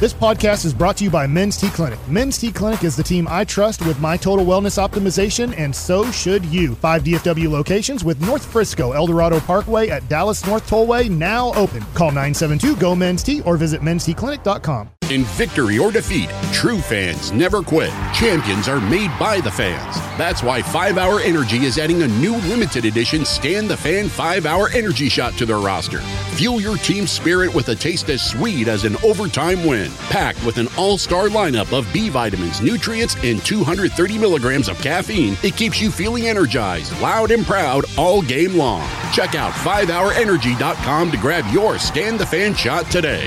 This podcast is brought to you by Men's T Clinic. Men's T Clinic is the team I trust with my total wellness optimization, and so should you. 5 DFW locations with North Frisco, Eldorado Parkway at Dallas North Tollway now open. Call 972-GO-MEN'S-T or visit mensteclinic.com. In victory or defeat, true fans never quit. Champions are made by the fans. That's why 5-Hour Energy is adding a new limited edition Stan the Fan 5-Hour Energy Shot to their roster. Fuel your team's spirit with a taste as sweet as an overtime win. Packed with an all-star lineup of B vitamins, nutrients, and 230 milligrams of caffeine, it keeps you feeling energized, loud, and proud all game long. Check out 5hourenergy.com to grab your Stan the Fan shot today.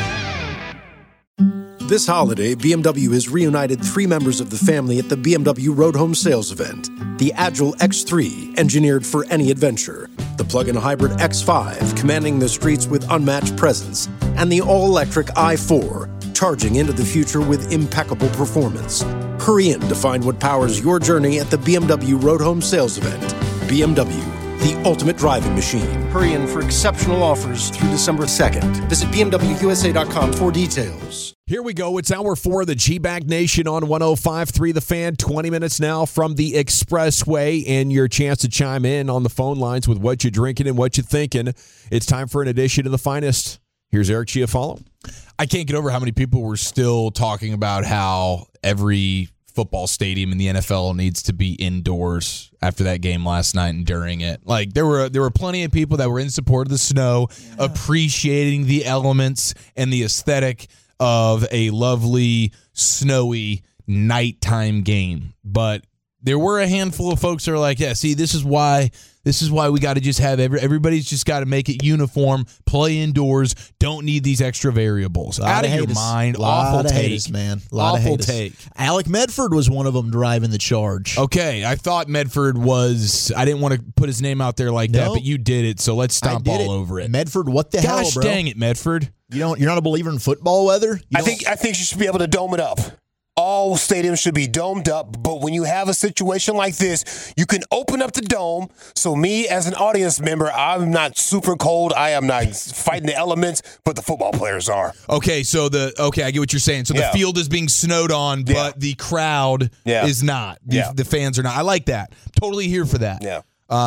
This holiday, BMW has reunited 3 members of the family at the BMW Road Home Sales event. The Agile X3, engineered for any adventure. The plug-in hybrid X5, commanding the streets with unmatched presence. And the all-electric i4, charging into the future with impeccable performance. Hurry in to find what powers your journey at the BMW Road Home Sales event. BMW, the ultimate driving machine. Hurry in for exceptional offers through December 2nd. Visit BMWUSA.com for details. Here we go. It's hour 4 of the G-Bag Nation on 105.3 The Fan. 20 minutes now from the Expressway, and your chance to chime in on the phone lines with what you're drinking and what you're thinking. It's time for an edition of The Finest. Here's Eric Chiafalo. I can't get over how many people were still talking about how every football stadium in the NFL needs to be indoors after that game last night and during it. Like there were plenty of people that were in support of the snow, appreciating the elements and the aesthetic of a lovely, snowy nighttime game. But there were a handful of folks that are like, yeah, see, this is why we got to just have everybody's just got to make it uniform, play indoors, don't need these extra variables. Out of your mind. Awful take, haters, man. Awful take. Alec Medford was one of them driving the charge. Okay, I thought Medford was. I didn't want to put his name out there like that, but you did it, so let's stomp all over it. Medford, what the hell, bro? Gosh dang it, Medford. You're not a believer in football weather? I think you should be able to dome it up. All stadiums should be domed up, but when you have a situation like this, you can open up the dome. So me, as an audience member, I'm not super cold. I am not fighting the elements, but the football players are. Okay, I get what you're saying. So the field is being snowed on, but the crowd is not. The fans are not. I like that. Totally here for that. Yeah.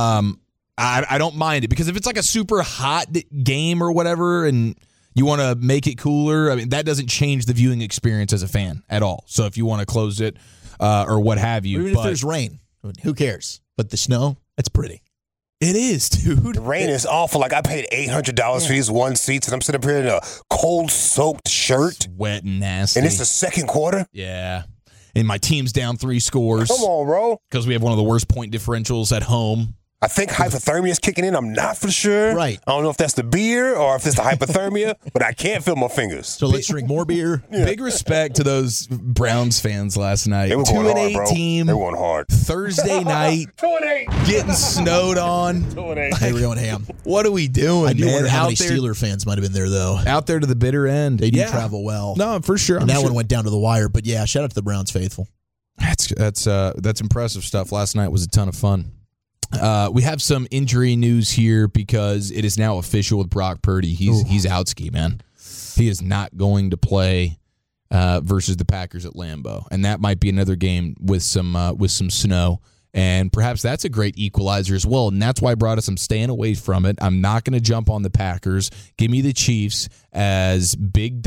I don't mind it, because if it's like a super hot game or whatever, and you want to make it cooler, I mean, that doesn't change the viewing experience as a fan at all. So if you want to close it or what have you. Even if there's rain, who cares? But the snow, that's pretty. It is, dude. The rain is awful. Like, I paid $800 for these one seats, and I'm sitting up here in a cold-soaked shirt. Wet and nasty. And it's the second quarter? Yeah. And my team's down 3 scores. Come on, bro. Because we have one of the worst point differentials at home. I think hypothermia is kicking in. I'm not for sure. Right. I don't know if that's the beer or if it's the hypothermia, but I can't feel my fingers. So let's drink more beer. Yeah. Big respect to those Browns fans last night. They were going 2-8 hard, team. They were going hard. Thursday night. 2-8. Getting snowed on. 2-8. They were going ham. What are we doing, I do man? wonder how many there, Steeler fans might have been there, though. Out there to the bitter end. They do travel well. No, for sure. And that one went down to the wire. But, yeah, shout out to the Browns faithful. That's impressive stuff. Last night was a ton of fun. We have some injury news here because it is now official with Brock Purdy. He's out ski, man. He is not going to play versus the Packers at Lambeau, and that might be another game with some snow. And perhaps that's a great equalizer as well. And that's why I brought us. I'm staying away from it. I'm not going to jump on the Packers. Give me the Chiefs as big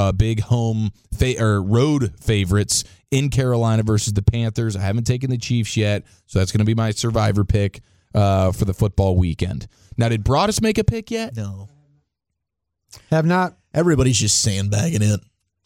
home or road favorites in Carolina versus the Panthers. I haven't taken the Chiefs yet, so that's going to be my survivor pick for the football weekend. Now, did Broadus make a pick yet? No. Have not. Everybody's just sandbagging it.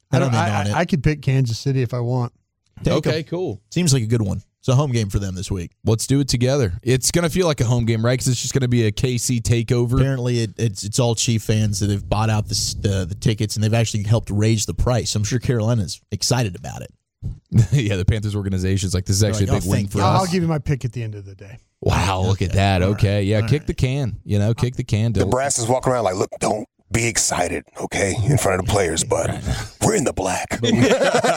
I could pick Kansas City if I want. Okay, cool. Seems like a good one. It's a home game for them this week. Let's do it together. It's going to feel like a home game, right? Because it's just going to be a KC takeover. Apparently, it's all Chief fans that have bought out the tickets, and they've actually helped raise the price. I'm sure Carolina's excited about it. Yeah, the Panthers organization is like, this is actually a big win for us. I'll give you my pick at the end of the day. Wow, look at that. Okay, yeah, kick the can. Kick the can. The brass is walking around like, look, don't be excited, okay, in front of the players, but we're in the black. We made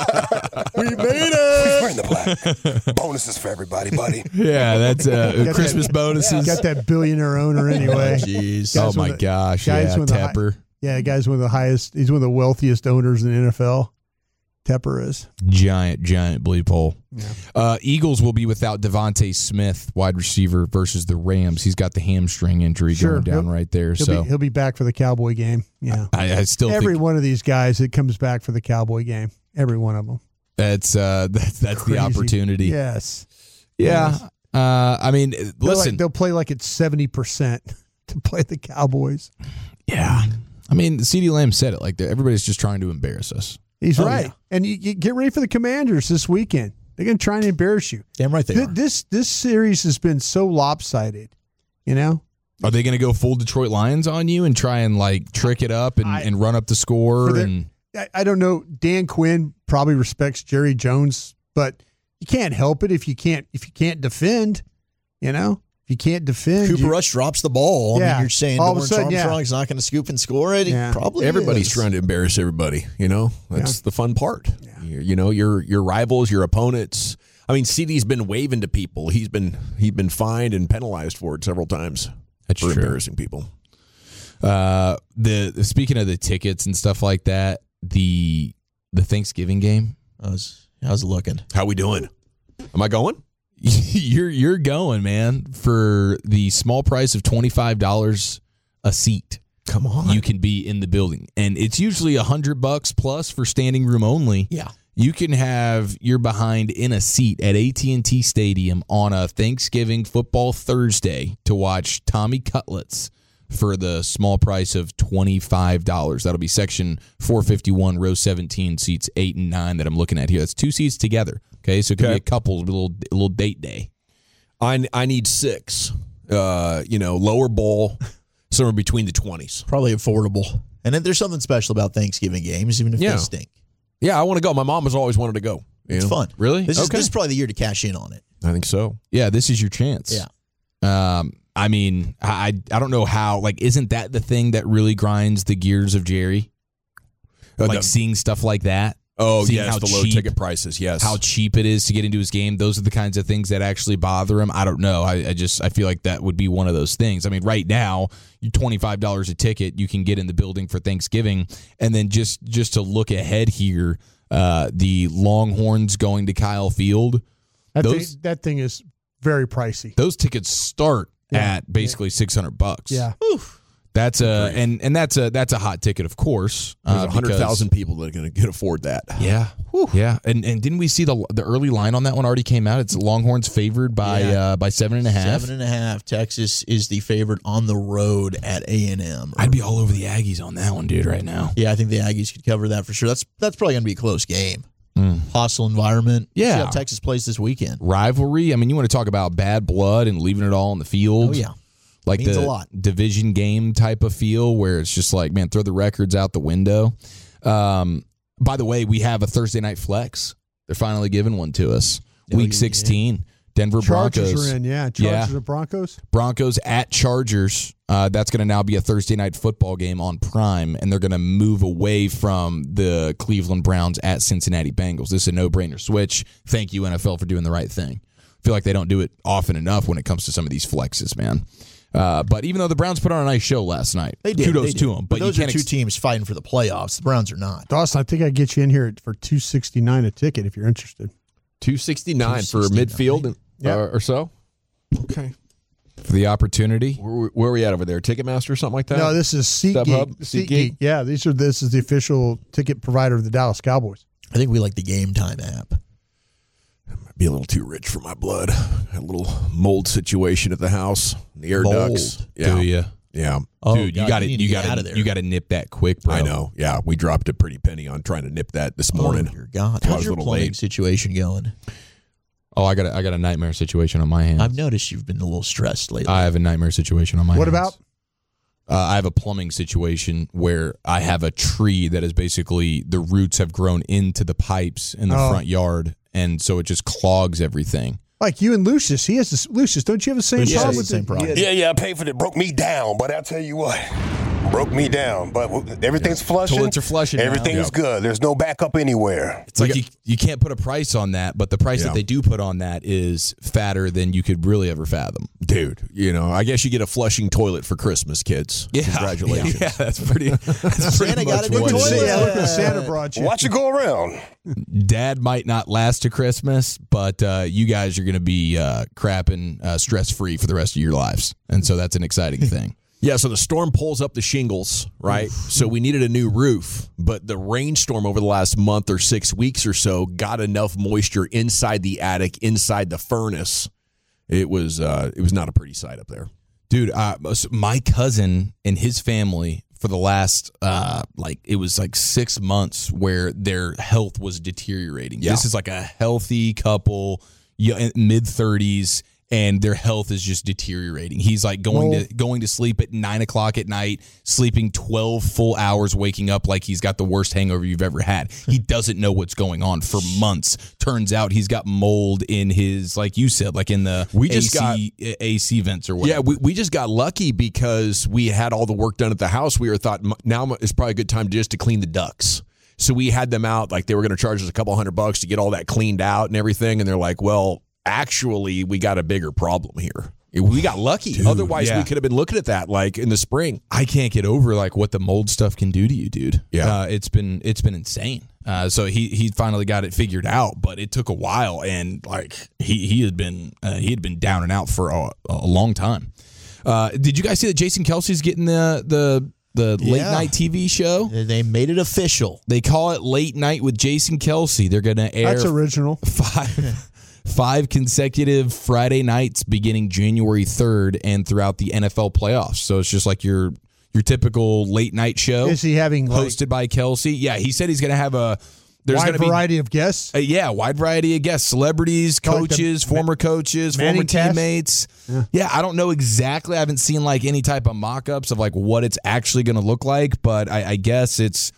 it. We're in the black. Bonuses for everybody, buddy. Yeah, that's Christmas bonuses. Got that billionaire owner anyway. Jeez. Oh, my gosh. Yeah, Tepper. Yeah, the guy's one of the highest. He's one of the wealthiest owners in the NFL. Tepper is. Giant bleep hole. Yeah. Eagles will be without Devontae Smith, wide receiver, versus the Rams. He's got the hamstring injury going down right there. He'll be back for the Cowboy game. Yeah, I still every think one of these guys that comes back for the Cowboy game. Every one of them. that's the opportunity. Yes. Yeah. I mean, listen. They'll play like it's 70% to play the Cowboys. Yeah. I mean, CeeDee Lamb said it. Like, everybody's just trying to embarrass us. He's right. Yeah. And you get ready for the Commanders this weekend. They're going to try and embarrass you. Damn right they are. This series has been so lopsided, you know? Are they going to go full Detroit Lions on you and try and, like, trick it up and run up the score? I don't know. Dan Quinn probably respects Jerry Jones, but you can't help it if you can't defend, you know? If you can't defend. Cooper Rush drops the ball. I mean, you're saying Lawrence Armstrong's not going to scoop and score it? Yeah. Probably Everybody's is. trying to embarrass everybody, you know? That's the fun part. Yeah. You know, your rivals, your opponents. I mean, CeeDee's been waving to people. He's been fined and penalized for it several times. That's for true. Embarrassing people. Speaking of the tickets and stuff like that, the Thanksgiving game. How's it looking? How we doing? Am I going? You're going, man, for the small price of $25 a seat. Come on. You can be in the building, and it's usually $100 plus for standing room only. Yeah. You can have your behind in a seat at AT&T Stadium on a Thanksgiving football Thursday to watch Tommy Cutlets for the small price of $25. That'll be section 451, row 17, seats 8 and 9 that I'm looking at here. That's 2 seats together. Okay, so it could be a couple, a little date day. I need 6. Lower bowl, somewhere between the 20s. Probably affordable. And then there's something special about Thanksgiving games, even if they stink. Yeah, I want to go. My mom has always wanted to go. It's fun. Really? This is probably the year to cash in on it. I think so. Yeah, this is your chance. Yeah. I mean, I don't know how. Like, isn't that the thing that really grinds the gears of Jerry? Like seeing stuff like that. Oh, seeing yes, how the low ticket prices, yes. How cheap it is to get into his game. Those are the kinds of things that actually bother him. I don't know. I feel like that would be one of those things. I mean, right now, you $25 a ticket, you can get in the building for Thanksgiving. And then just to look ahead here, the Longhorns going to Kyle Field. That thing is very pricey. Those tickets start at basically $600. Yeah. Oof. That's that's a hot ticket, of course. There's 100,000 people that are going to afford that. Yeah, yeah. And didn't we see the early line on that one already came out? It's Longhorns favored by 7.5. 7.5. Texas is the favorite on the road at A&M. I'd be all over the Aggies on that one, dude. Right now. Yeah, I think the Aggies could cover that for sure. That's probably going to be a close game. Hostile environment. Yeah. See how Texas plays this weekend. Rivalry. I mean, you want to talk about bad blood and leaving it all on the field. Oh yeah. Like means the a lot. division game type of feel where it's just like, man, throw the records out the window. By the way, we have a Thursday night flex. They're finally giving one to us. Week 16, Denver Chargers Broncos. are in, yeah. Chargers and Broncos. Broncos at Chargers. That's going to now be a Thursday night football game on Prime, and they're going to move away from the Cleveland Browns at Cincinnati Bengals. This is a no-brainer switch. Thank you, NFL, for doing the right thing. I feel like they don't do it often enough when it comes to some of these flexes, man. But even though the Browns put on a nice show last night, kudos to them. But those are two teams fighting for the playoffs. The Browns are not. Dawson, I think I'd get you in here for $269 a ticket if you're interested. $269 for midfield or so? Okay. For the opportunity. Where are we at over there? Ticketmaster or something like that? No, this is SeatGeek. SeatGeek? Yeah, this is the official ticket provider of the Dallas Cowboys. I think we like the Game Time app. Be a little too rich for my blood. A little mold situation at the house. The air ducts. Yeah. Do you? Yeah. Oh, dude, God, you got to nip that quick, bro. I know. Yeah, we dropped a pretty penny on trying to nip that this morning. Oh, dear God. I How's was your a little plumbing late. situation going? Oh, I got a nightmare situation on my hands. I've noticed you've been a little stressed lately. I have a nightmare situation on my hands. What about? I have a plumbing situation where I have a tree that is basically the roots have grown into the pipes in the front yard, and so it just clogs everything. Like you and Lucius. He has this. Lucius, don't you have the same Lucius problem has with the same problem. Yeah, I paid for it. It broke me down, but I'll tell you what. broke me down. But everything's flushing. Toilets are flushing now. Everything's good. There's no backup anywhere. It's like you can't put a price on that, but the price that they do put on that is fatter than you could really ever fathom. Dude, I guess you get a flushing toilet for Christmas, kids. Yeah. Congratulations. Yeah, that's pretty Santa got a new what it is. toilet. Yeah, look what Santa brought you. Watch it go around. Dad might not last to Christmas, but you guys are going to be crapping stress-free for the rest of your lives. And so that's an exciting thing. Yeah, so the storm pulls up the shingles, right? So we needed a new roof, but the rainstorm over the last month or 6 weeks or so got enough moisture inside the attic, inside the furnace. It was not a pretty sight up there. Dude, my cousin and his family for the last it was 6 months where their health was deteriorating. Yeah. This is like a healthy couple, mid-30s, and their health is just deteriorating. He's like going to sleep at 9:00 at night, sleeping 12 full hours, waking up like he's got the worst hangover you've ever had. He doesn't know what's going on for months. Turns out he's got mold in his, like you said, like in the AC vents or whatever. Yeah, we just got lucky because we had all the work done at the house. We thought now is probably a good time just to clean the ducts. So we had them out, like they were going to charge us a couple $100 to get all that cleaned out and everything. And they're like, well, actually, we got a bigger problem here. We got lucky. Dude, otherwise, we could have been looking at that like in the spring. I can't get over like what the mold stuff can do to you, dude. Yeah. It's been insane. So he finally got it figured out, but it took a while, and like he had been down and out for a long time. Did you guys see that Jason Kelsey's getting the late night TV show? They made it official. They call it Late Night with Jason Kelsey. They're going to air That's original. five consecutive Friday nights beginning January 3rd and throughout the NFL playoffs. So it's just like your typical late night show. Is he having hosted by Kelsey? Yeah, he said he's going to have a wide variety of guests? Wide variety of guests. Celebrities, coaches, former coaches, former teammates. Yeah, I don't know exactly. I haven't seen like any type of mock-ups of like what it's actually going to look like, but I guess it's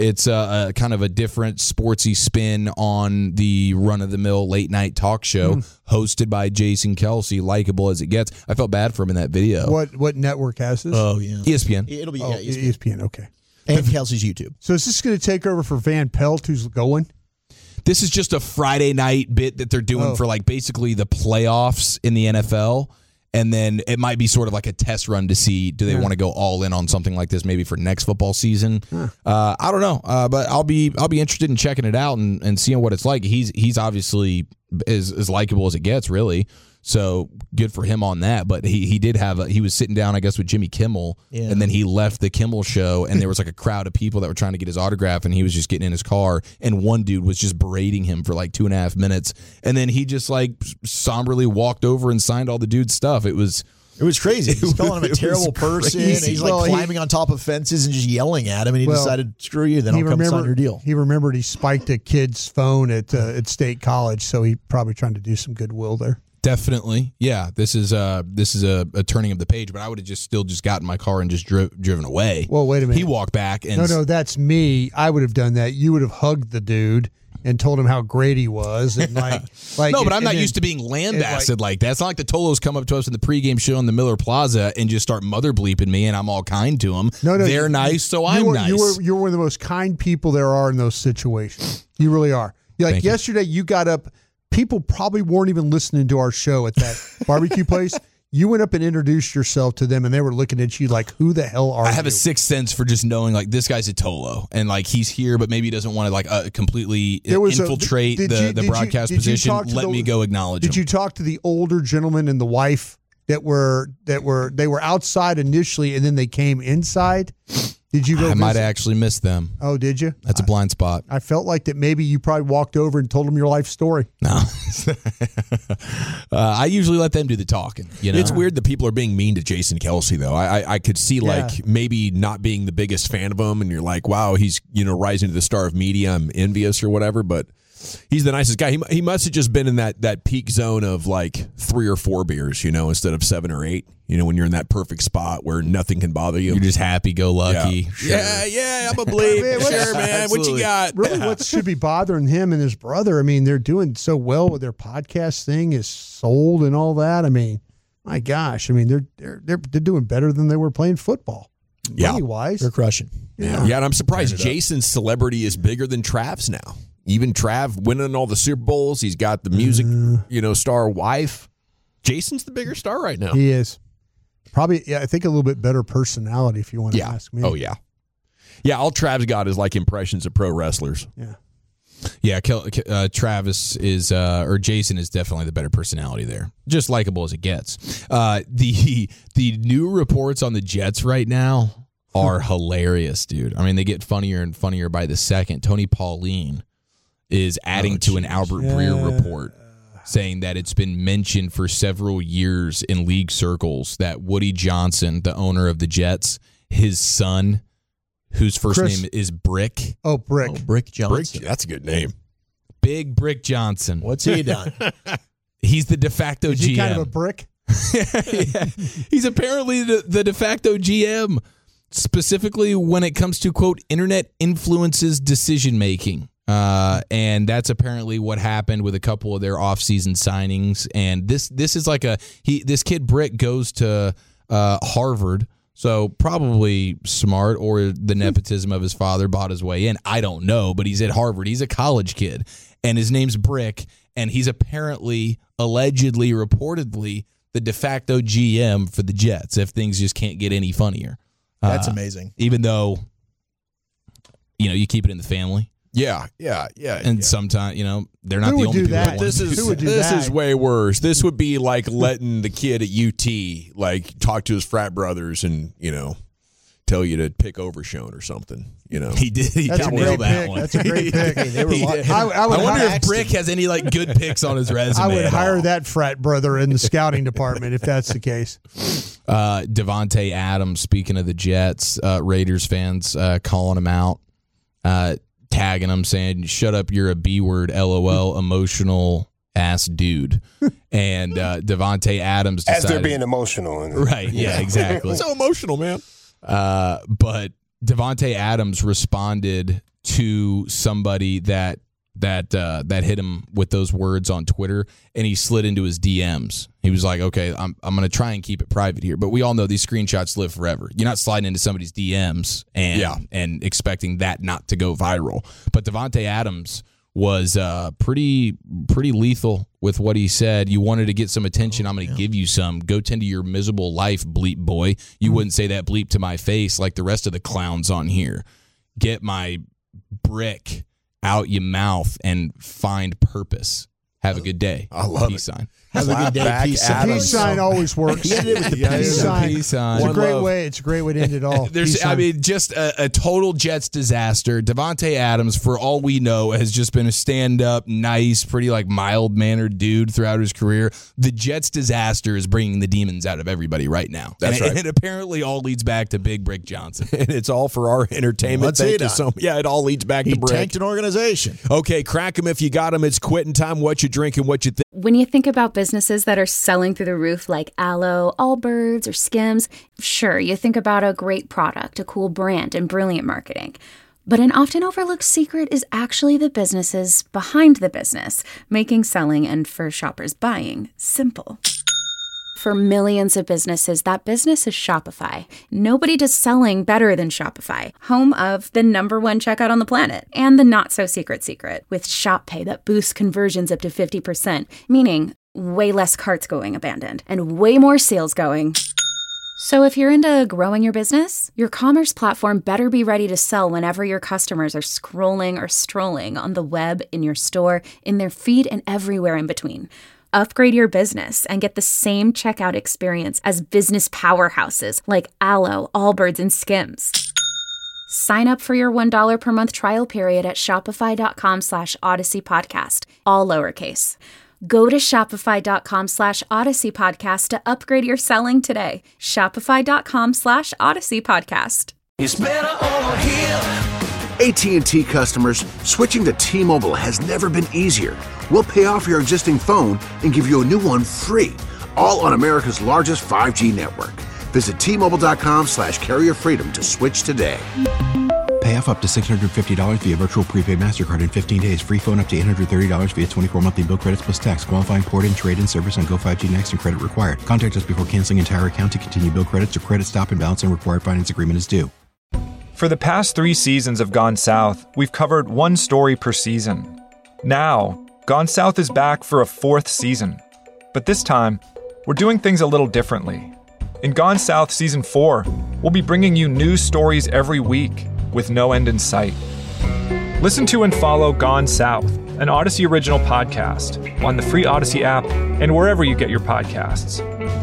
a kind of a different sportsy spin on the run-of-the-mill late-night talk show hosted by Jason Kelsey, likable as it gets. I felt bad for him in that video. What network has this? Oh, yeah. ESPN. It'll be ESPN, okay. And Kelsey's YouTube. So is this going to take over for Van Pelt, who's going? This is just a Friday night bit that they're doing for like basically the playoffs in the NFL. And then it might be sort of like a test run to see, do they want to go all in on something like this maybe for next football season? I don't know, but I'll be interested in checking it out and seeing what it's like. He's obviously as likable as it gets, really. So good for him on that. But he did he was sitting down, I guess, with Jimmy Kimmel, and then he left the Kimmel show, and there was like a crowd of people that were trying to get his autograph, and he was just getting in his car, and one dude was just berating him for like 2.5 minutes, and then he just like somberly walked over and signed all the dude's stuff. It was crazy. He's calling him a terrible person. He's like climbing on top of fences and just yelling at him, and he decided, screw you, then I'll come sign your deal. He remembered he spiked a kid's phone at State College, so he probably trying to do some goodwill there. Definitely, yeah. This is a turning of the page, but I would have still gotten in my car and just driven away. Well, wait a minute. He walked back and no, that's me. I would have done that. You would have hugged the dude and told him how great he was, and like no, but I'm not used to being lambasted like that. It's not like the Tolos come up to us in the pregame show in the Miller Plaza and just start mother bleeping me, and I'm all kind to them. No, they're nice, so I'm nice. You're one of the most kind people there are in those situations. You really are. Like yesterday, you got up. People probably weren't even listening to our show at that barbecue place. You went up and introduced yourself to them, and they were looking at you like, who the hell are you? I have a sixth sense for just knowing, like, this guy's a Tolo, and, like, he's here, but maybe he doesn't want to, like, completely infiltrate the broadcast position. Let me go acknowledge him. Did you talk to the older gentleman and the wife they were outside initially, and then they came inside? Did you go? I might have actually missed them. Oh, did you? That's a blind spot. I felt like that maybe you probably walked over and told them your life story. No. I usually let them do the talking. You know? It's weird that people are being mean to Jason Kelsey, though. I could see, like, maybe not being the biggest fan of him, and you're like, wow, he's, rising to the star of media. I'm envious or whatever, but he's the nicest guy. He must have just been in that peak zone of, like, 3 or 4 beers, instead of 7 or 8. When you're in that perfect spot where nothing can bother you. You're just happy-go-lucky. Yeah, sure. I'm a bleep. Sure, man. What you got? Really, what should be bothering him and his brother? I mean, they're doing so well with their podcast thing is sold and all that. I mean, my gosh. I mean, they're doing better than they were playing football. money-wise. They're crushing. Yeah, and I'm surprised Jason's celebrity is bigger than Trav's now. Even Trav winning all the Super Bowls. He's got the music, star wife. Jason's the bigger star right now. He is. Probably, I think a little bit better personality if you want to ask me. Oh, yeah. Yeah, all Trav's got is like impressions of pro wrestlers. Yeah. Yeah, Travis is, or Jason is definitely the better personality there. Just likable as it gets. The new reports on the Jets right now are hilarious, dude. I mean, they get funnier and funnier by the second. Tony Pauline is adding to an Albert Breer report saying that it's been mentioned for several years in league circles that Woody Johnson, the owner of the Jets, his son, whose first name is Brick. Oh, Brick. Oh, Brick Johnson. That's a good name. Big Brick Johnson. What's he done? He's the de facto Is GM. he kind of a brick? Yeah. He's apparently the de facto GM, specifically when it comes to, quote, internet influences decision-making. And that's apparently what happened with a couple of their offseason signings. And this is like this kid Brick goes to Harvard, so probably smart, or the nepotism of his father bought his way in. I don't know, but he's at Harvard. He's a college kid, and his name's Brick, and he's apparently, allegedly, reportedly, the de facto GM for the Jets if things just can't get any funnier. That's amazing. Even though, you keep it in the family. Yeah. And sometimes, they're not the only people that want to do that. This is way worse. This would be like letting the kid at UT talk to his frat brothers and, tell you to pick Overshown or something. He did. He That's a great pick. That's a great pick. I wonder if Brick has any good picks on his resume. I would hire that frat brother in the scouting department if that's the case. Devontae Adams, speaking of the Jets, Raiders fans calling him out, tagging him, saying, "Shut up, you're a B-word, LOL, emotional ass dude." And Devontae Adams decided, as they're being emotional. Right, yeah, exactly. So emotional, man. But Devontae Adams responded to somebody that hit him with those words on Twitter, and he slid into his DMs. He was like, "Okay, I'm going to try and keep it private here, but we all know these screenshots live forever. You're not sliding into somebody's DMs and expecting that not to go viral." But Devontae Adams was pretty lethal with what he said. "You wanted to get some attention, I'm going to give you some. Go tend to your miserable life, bleep boy. You wouldn't say that bleep to my face like the rest of the clowns on here. Get my brick out your mouth and find purpose. Have a good day." I love peace it. Sign. Have a good day. Peace sign. Peace sign always works. He ended it with the peace sign. Peace sign. It's a great way. It's a great way to end it all. Just a total Jets disaster. Devontae Adams, for all we know, has just been a stand-up, nice, pretty mild-mannered dude throughout his career. The Jets disaster is bringing the demons out of everybody right now. That's right. And it apparently all leads back to Big Brick Johnson. And it's all for our entertainment. Thank you so much. Yeah, it all leads back to Brick. He tanked an organization. Okay, crack him if you got him. It's quitting time. What you drinking? What you think? When you think about businesses that are selling through the roof like Aloe, Allbirds, or Skims, sure, you think about a great product, a cool brand, and brilliant marketing. But an often overlooked secret is actually the businesses behind the business, making selling and, for shoppers, buying simple. For millions of businesses, that business is Shopify. Nobody does selling better than Shopify, home of the #1 checkout on the planet, and the not-so-secret secret, with Shop Pay that boosts conversions up to 50%, meaning way less carts going abandoned, and way more sales going. So if you're into growing your business, your commerce platform better be ready to sell whenever your customers are scrolling or strolling on the web, in your store, in their feed, and everywhere in between. Upgrade your business and get the same checkout experience as business powerhouses like Aloe, Allbirds, and Skims. Sign up for your $1 per month trial period at shopify.com/Odyssey Podcast, all lowercase. Go to shopify.com/Odyssey Podcast to upgrade your selling today. Shopify.com/Odyssey Podcast. It's better over here. AT&T customers, switching to T-Mobile has never been easier. We'll pay off your existing phone and give you a new one free, all on America's largest 5G network. Visit T-Mobile.com/carrier freedom to switch today. Pay off up to $650 via virtual prepaid MasterCard in 15 days. Free phone up to $830 via 24 monthly bill credits plus tax. Qualifying port and trade-in service on Go5G Next and credit required. Contact us before canceling entire account to continue bill credits or credit stop and balance and required finance agreement is due. For the past 3 seasons of Gone South, we've covered one story per season. Now, Gone South is back for a 4th season. But this time, we're doing things a little differently. In Gone South Season 4, we'll be bringing you new stories every week with no end in sight. Listen to and follow Gone South, an Odyssey original podcast, on the free Odyssey app and wherever you get your podcasts.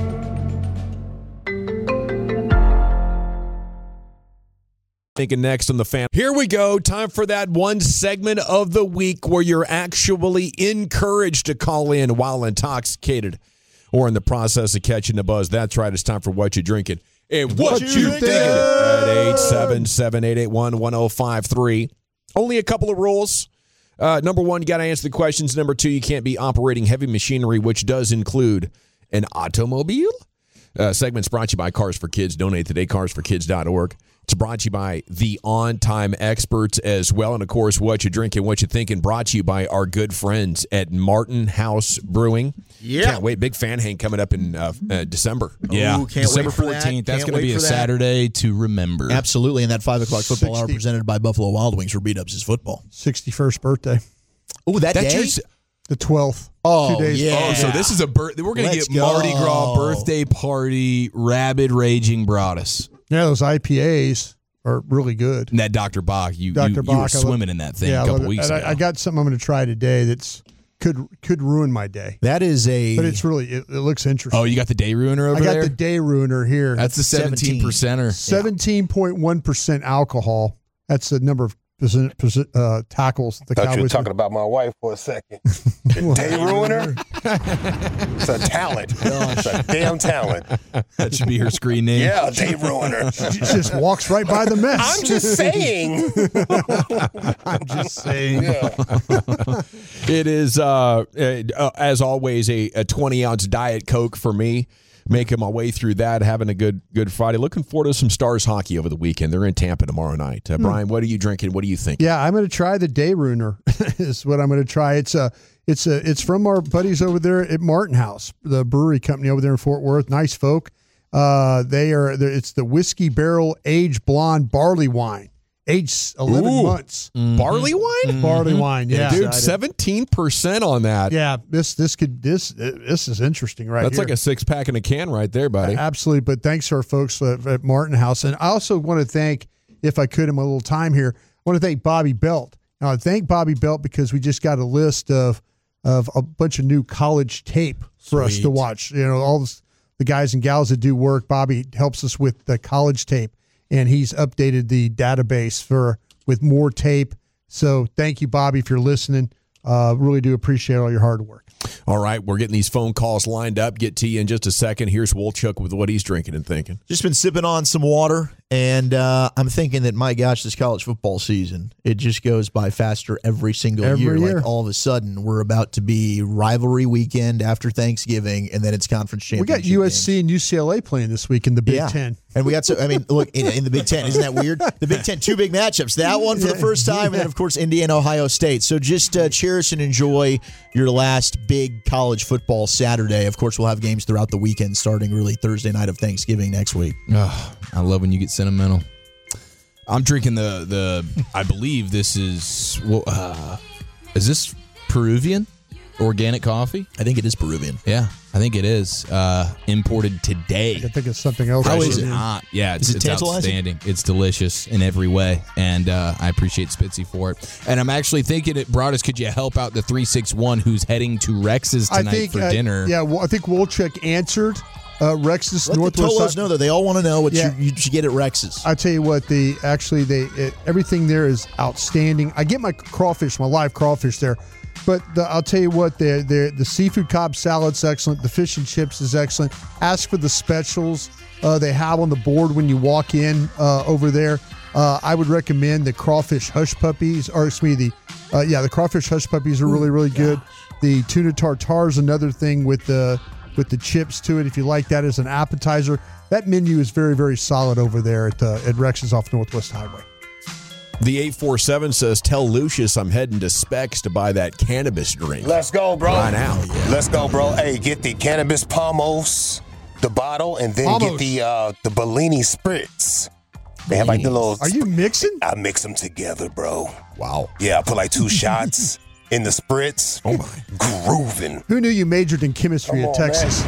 Thinking next on the Fan. Here we go. Time for that one segment of the week where you're actually encouraged to call in while intoxicated or in the process of catching the buzz. That's right. It's time for What You Drinking and What You Thinking at 877-881-1053. Only a couple of rules. Number one, you got to answer the questions. Number two, you can't be operating heavy machinery, which does include an automobile. Segment's brought to you by Cars for Kids. Donate today, carsforkids.org. It's brought to you by the On-Time Experts as well. And, of course, What You Drinking, What You Thinking, brought to you by our good friends at Martin House Brewing. Yeah. Can't wait. Big fan hang coming up in December. Yeah. December 14th. That's going to be a Saturday to remember. Absolutely. And that 5 o'clock football hour presented by Buffalo Wild Wings for B-Dubs' football. 61st birthday. Oh, that day? The 12th. Oh, 2 days. Yeah. Oh, so this is a we're going to get Mardi Gras birthday party, rabid raging Broadus. Yeah, those IPAs are really good. And that Dr. Bach, you were swimming in that thing a couple weeks ago. I got something I'm going to try today that's could ruin my day. That is but it's really it looks interesting. Oh, you got the day ruiner over there? there? I got the day ruiner here. That's the 17%er. 17.1% alcohol. That's the number of tackles. I thought you were talking about my wife for a second. The day ruiner? It's a talent. It's a damn talent. That should be her screen name. Yeah, day ruiner. She just walks right by the mess. I'm just saying. I'm just saying. Yeah. It is, as always, a 20-ounce Diet Coke for me. Making my way through that, having a good Friday. Looking forward to some Stars hockey over the weekend. They're in Tampa tomorrow night. Brian, what are you drinking? What do you think? Yeah, I'm going to try the Day Ruiner. Is what I'm going to try. It's from our buddies over there at Martin House, the brewery company over there in Fort Worth. Nice folk. It's the whiskey barrel aged blonde barley wine. Aged 11 months. Mm-hmm. Barley wine? Barley wine, yeah. Dude, 17% on that. Yeah, this is interesting right That's here. like a 6-pack in a can right there, buddy. Absolutely, but thanks to our folks at Martin House. And I also want to thank, if I could in my little time here, I want to thank Bobby Belt. Now, I thank Bobby Belt because we just got a list of a bunch of new college tape for us to watch. You know, all the guys and gals that do work, Bobby helps us with the college tape. And he's updated the database with more tape. So thank you, Bobby, if you're listening. Really do appreciate all your hard work. All right, we're getting these phone calls lined up. Get to you in just a second. Here's Wolchuk with what he's drinking and thinking. Just been sipping on some water, and I'm thinking that, my gosh, this college football season, it just goes by faster every single year. Like all of a sudden, we're about to be rivalry weekend after Thanksgiving, and then it's conference championship. We got USC and UCLA playing this week in the Big Ten. And we got look, in the Big Ten, isn't that weird? The Big Ten, 2 big matchups. That one for the first time, and then, of course, Indiana, Ohio State. So just cherish and enjoy your last big college football Saturday. Of course, we'll have games throughout the weekend, starting really Thursday night of Thanksgiving next week. Oh, I love when you get sentimental. I'm drinking the I believe this is this Peruvian organic coffee? I think it is Peruvian. Yeah, I think it is. Imported today. I think it's something else. How is it? Yeah, it's outstanding. It's delicious in every way, and I appreciate Spitzy for it. And I'm actually thinking, Broadus, could you help out the 361 who's heading to Rex's tonight for dinner? Yeah, well, I think Wolchuk answered. Rex's Let Northwest. The Tolos know that they all want to know what you should get at Rex's. I tell you what, everything there is outstanding. I get my live crawfish there, but I'll tell you what, the seafood Cobb salad's excellent. The fish and chips is excellent. Ask for the specials they have on the board when you walk in over there. I would recommend the crawfish hush puppies, the crawfish hush puppies are really, really good. The tuna tartare is another thing with the chips to it, if you like that as an appetizer. That menu is very, very solid over there at Rex's off Northwest Highway. The 847 says, tell Lucius I'm heading to Specs to buy that cannabis drink. Let's go, bro. Right now. Let's go, bro. Hey, get the cannabis Palmos, the bottle, and then get the Bellini Spritz. They have like the little. Are you mixing? I mix them together, bro. Wow. Yeah, I put like 2 shots in the Spritz. Oh, my. Grooving. Who knew you majored in chemistry at Texas?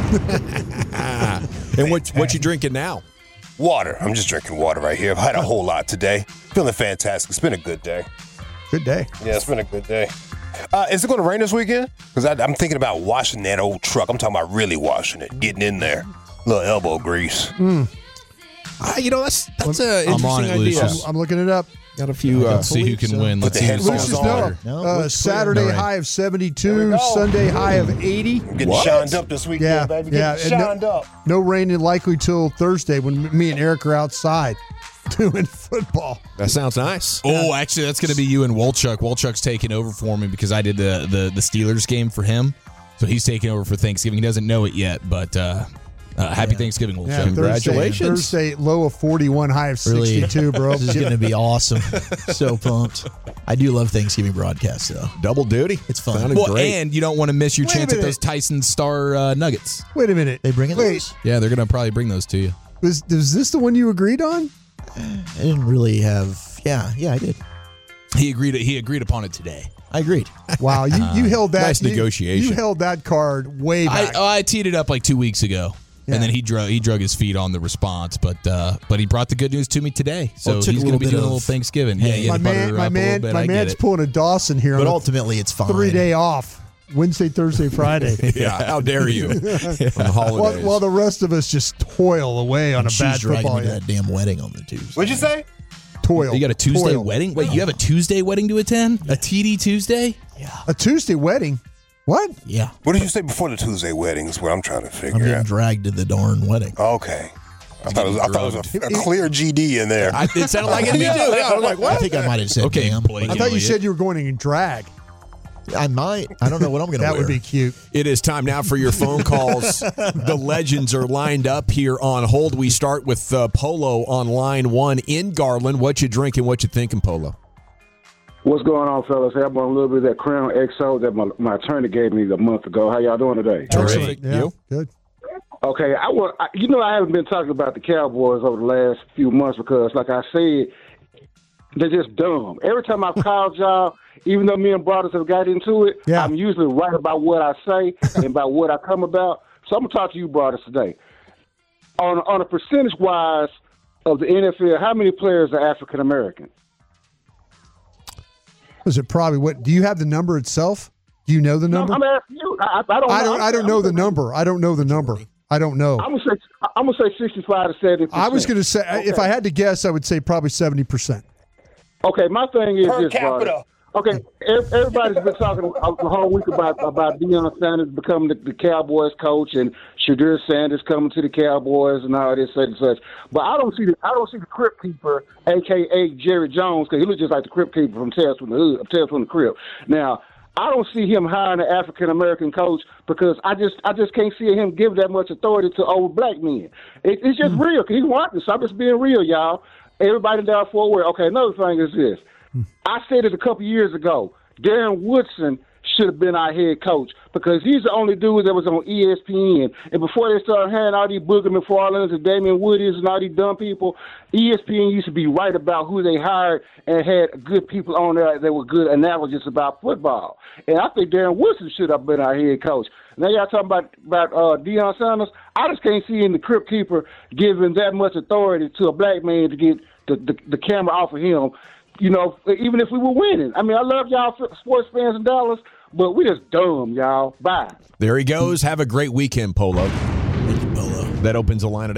And what you drinking now? Water. I'm just drinking water right here. I've had a whole lot today. Feeling fantastic. It's been a good day. Good day. Yeah, it's been a good day. Is it going to rain this weekend? Because I'm thinking about washing that old truck. I'm talking about really washing it, getting in there. Little elbow grease. That's an interesting idea. I'm looking it up. Got a few. Let's see who can win. Let's see who's Lucius, Saturday high of 72, Sunday high of 80. I'm getting shined up this weekend, baby. Getting shined up. No rain likely till Thursday when me and Eric are outside doing football. That sounds nice. Oh, actually, that's going to be you and Wolchuk. Wolchuk's taking over for me because I did the Steelers game for him. So he's taking over for Thanksgiving. He doesn't know it yet, but happy Thanksgiving, Wolchuk. Yeah, Congratulations. Thursday, low of 41, high of 62, bro. This is going to be awesome. So pumped. I do love Thanksgiving broadcasts, though. Double duty. It's fun. Sounded great. And you don't want to miss your chance at those Tyson Star Nuggets. Wait a minute. They bring those? Yeah, they're going to probably bring those to you. Was this the one you agreed on? I didn't really have. Yeah, I did. He agreed upon it today. I agreed. Wow, you held that. Nice negotiation. You held that card way back. I teed it up like 2 weeks ago. Yeah. And then he drug his feet on the response, but he brought the good news to me today. So Well, it took he's a going to be little doing bit a little of- Thanksgiving. Hey, Yeah, my man's pulling a Dawson here. But on ultimately, it's fine. 3-day off. Wednesday, Thursday, Friday. Yeah, how dare you? On the holidays. While the rest of us just toil away on a She's bad dragging football me to year. that damn wedding on the Tuesday. What'd you say? Toil. You got a Tuesday Toil. wedding? Wait, you have a Tuesday wedding to attend? A TD Tuesday? A Tuesday wedding? What? Yeah. What did you say before the Tuesday wedding is what I'm trying to I'm figure getting out. dragged to the darn wedding. Okay. I thought it was a clear GD in there. It sounded like it to me too. Yeah, I was like, what? I think I might have said Okay, damn. Blake. I thought you said you were going in drag. I might. I don't know what I'm going to wear. That would be cute. It is time now for your phone calls. The legends are lined up here on hold. We start with Polo on line 1 in Garland. What you drinking? What you thinking, Polo? What's going on, fellas? I'm on a little bit of that Crown XO that my attorney gave me a month ago. How y'all doing today? Terrific. Yeah, You? good. Okay, I haven't been talking about the Cowboys over the last few months because, like I said, they're just dumb. Every time I've called y'all, even though me and brothers have got into it, Yeah. I'm usually right about what I say and about what I come about. So I'm going to talk to you brothers today. On a percentage-wise of the NFL, how many players are African-American? Was it probably what? Do you have the number itself? Do you know the number? I'm asking you. I don't know. I don't know the number. I don't know the number. I don't know. I'm gonna say 65 to 70%. I was going to say, if I had to guess, I would say probably 70%. Okay, my thing is Per this, capita. brother. Okay, everybody's been talking the whole week about Deion Sanders becoming the Cowboys coach and Shadur Sanders coming to the Cowboys and all this such and such. But I don't see the Crypt Keeper, aka Jerry Jones, because he looks just like the Crypt Keeper from Tales from the Hood, Tales from the Crypt. Now, I don't see him hiring an African American coach because I just can't see him give that much authority to old black men. It's just real. Cause he's wanting. So I'm just being real, y'all. Everybody down Fort Worth. Okay, another thing is this. I said it a couple years ago. Darren Woodson should have been our head coach because he's the only dude that was on ESPN. And before they started hiring all these Booger McFarlands and Damian Woodies and all these dumb people, ESPN used to be right about who they hired and had good people on there that were good analogists about football. And I think Darren Woodson should have been our head coach. Now y'all talking about Deion Sanders. I just can't see in the Crypt Keeper giving that much authority to a black man to get the camera off of him. You know, even if we were winning. I mean, I love y'all sports fans in Dallas, but we just dumb, y'all. Bye. There he goes. Have a great weekend, Polo. That opens the line at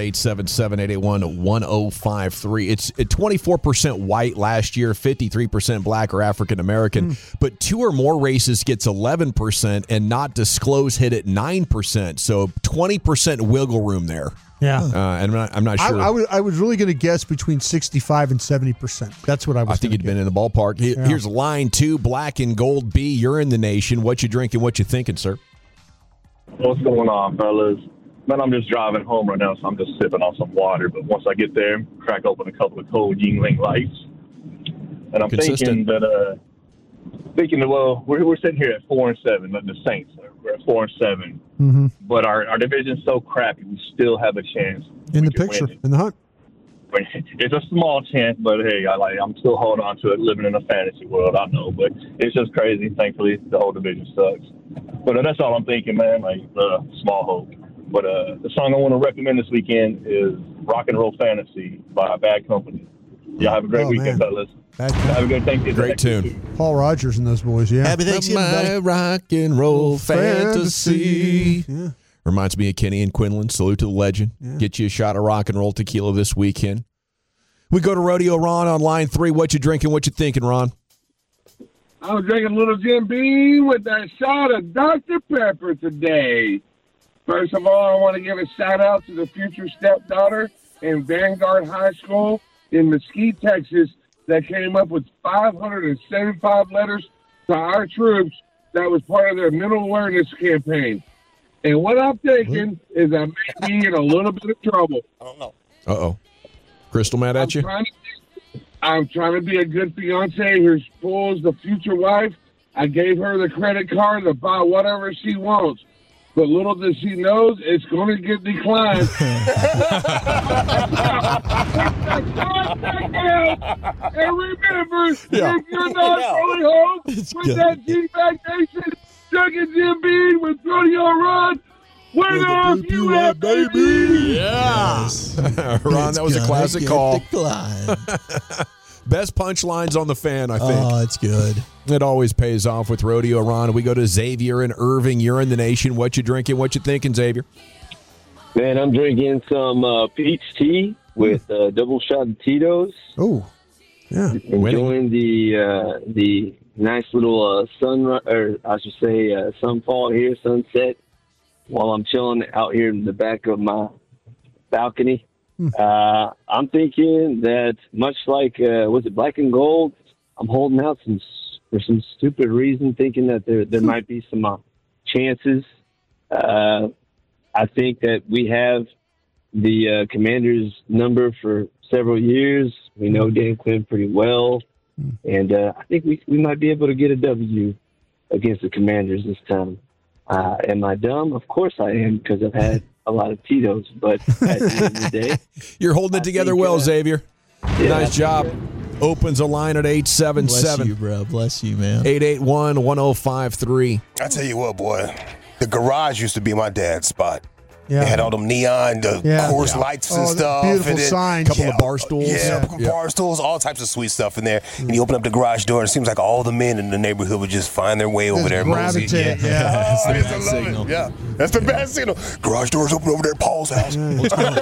877-881-1053. It's at 24% white last year, 53% black or African American. But 2 or more races gets 11%, and not disclosed hit at 9%. So 20% wiggle room there. Yeah. And I'm not sure. I was really going to guess between 65 and 70%. That's what I was. I think you'd been in the ballpark. Here's line 2, black and gold B. You're in the nation. What you drinking? What you thinking, sir? What's going on, fellas? Man, I'm just driving home right now, so I'm just sipping on some water. But once I get there, crack open a couple of cold Yingling Lights. And I'm thinking that we're sitting here at 4-7, the Saints. We're at 4-7, but our division's so crappy. We still have a chance in the picture, in the hunt. It's a small chance, but hey, I'm still holding on to it. Living in a fantasy world, I know, but it's just crazy. Thankfully, the whole division sucks. But that's all I'm thinking, man. Small hope. But the song I want to recommend this weekend is "Rock and Roll Fantasy" by Bad Company. Y'all have a great weekend, fellas. Have a good Thanksgiving. Great tune. Paul Rogers and those boys, yeah. Happy Thanksgiving, buddy. My rock and roll fantasy. Yeah. Reminds me of Kenny and Quinlan. Salute to the legend. Yeah. Get you a shot of rock and roll tequila this weekend. We go to Rodeo Ron on line 3. What you drinking? What you thinking, Ron? I'm drinking a little Jim Beam with a shot of Dr. Pepper today. First of all, I want to give a shout-out to the future stepdaughter in Vanguard High School in Mesquite, Texas, that came up with 575 letters to our troops that was part of their mental awareness campaign. And what I'm thinking is I may be in a little bit of trouble. I don't know. Uh-oh. Crystal mad at you? I'm trying to be a good fiance who spoils the future wife. I gave her the credit card to buy whatever she wants. But little does she knows, it's going to get declined. And remember, if you're not going home with that G-Bag Nation, drinking Jim Beam with Rodeo Ron, where else you at, baby? Yeah. Ron, that was a classic call. Best punchlines on the Fan, I think. Oh, it's good. It always pays off with Rodeo Ron. We go to Xavier in Irving. You're in the nation. What you drinking? What you thinking, Xavier? Man, I'm drinking some peach tea with a double shot of Tito's. Oh, yeah. Enjoying the nice little sunrise, or I should say sunfall here, sunset, while I'm chilling out here in the back of my balcony. I'm thinking that much like, was it Black and Gold? I'm holding out for some stupid reason, thinking that there might be some chances. I think that we have the Commanders' number for several years. We know Dan Quinn pretty well. And I think we might be able to get a W against the Commanders this time. Am I dumb? Of course I am, because I've had a lot of Tito's, but at the end of the day, you're holding it together well, Xavier. Yeah, nice job. Opens a line at 877. Bless you, bro. Bless you, man. 881-1053. I tell you what, boy, the garage used to be my dad's spot. Yeah. They had all them neon, Coors Lights and stuff. Beautiful and then signs. Couple of bar stools. Yeah, bar stools, all types of sweet stuff in there. And you open up the garage door, and it seems like all the men in the neighborhood would just find their way over there. Gravitate, yeah. Oh, I used to love it. Yeah, that's the best signal. Garage doors open over there at Paul's house. Let's go.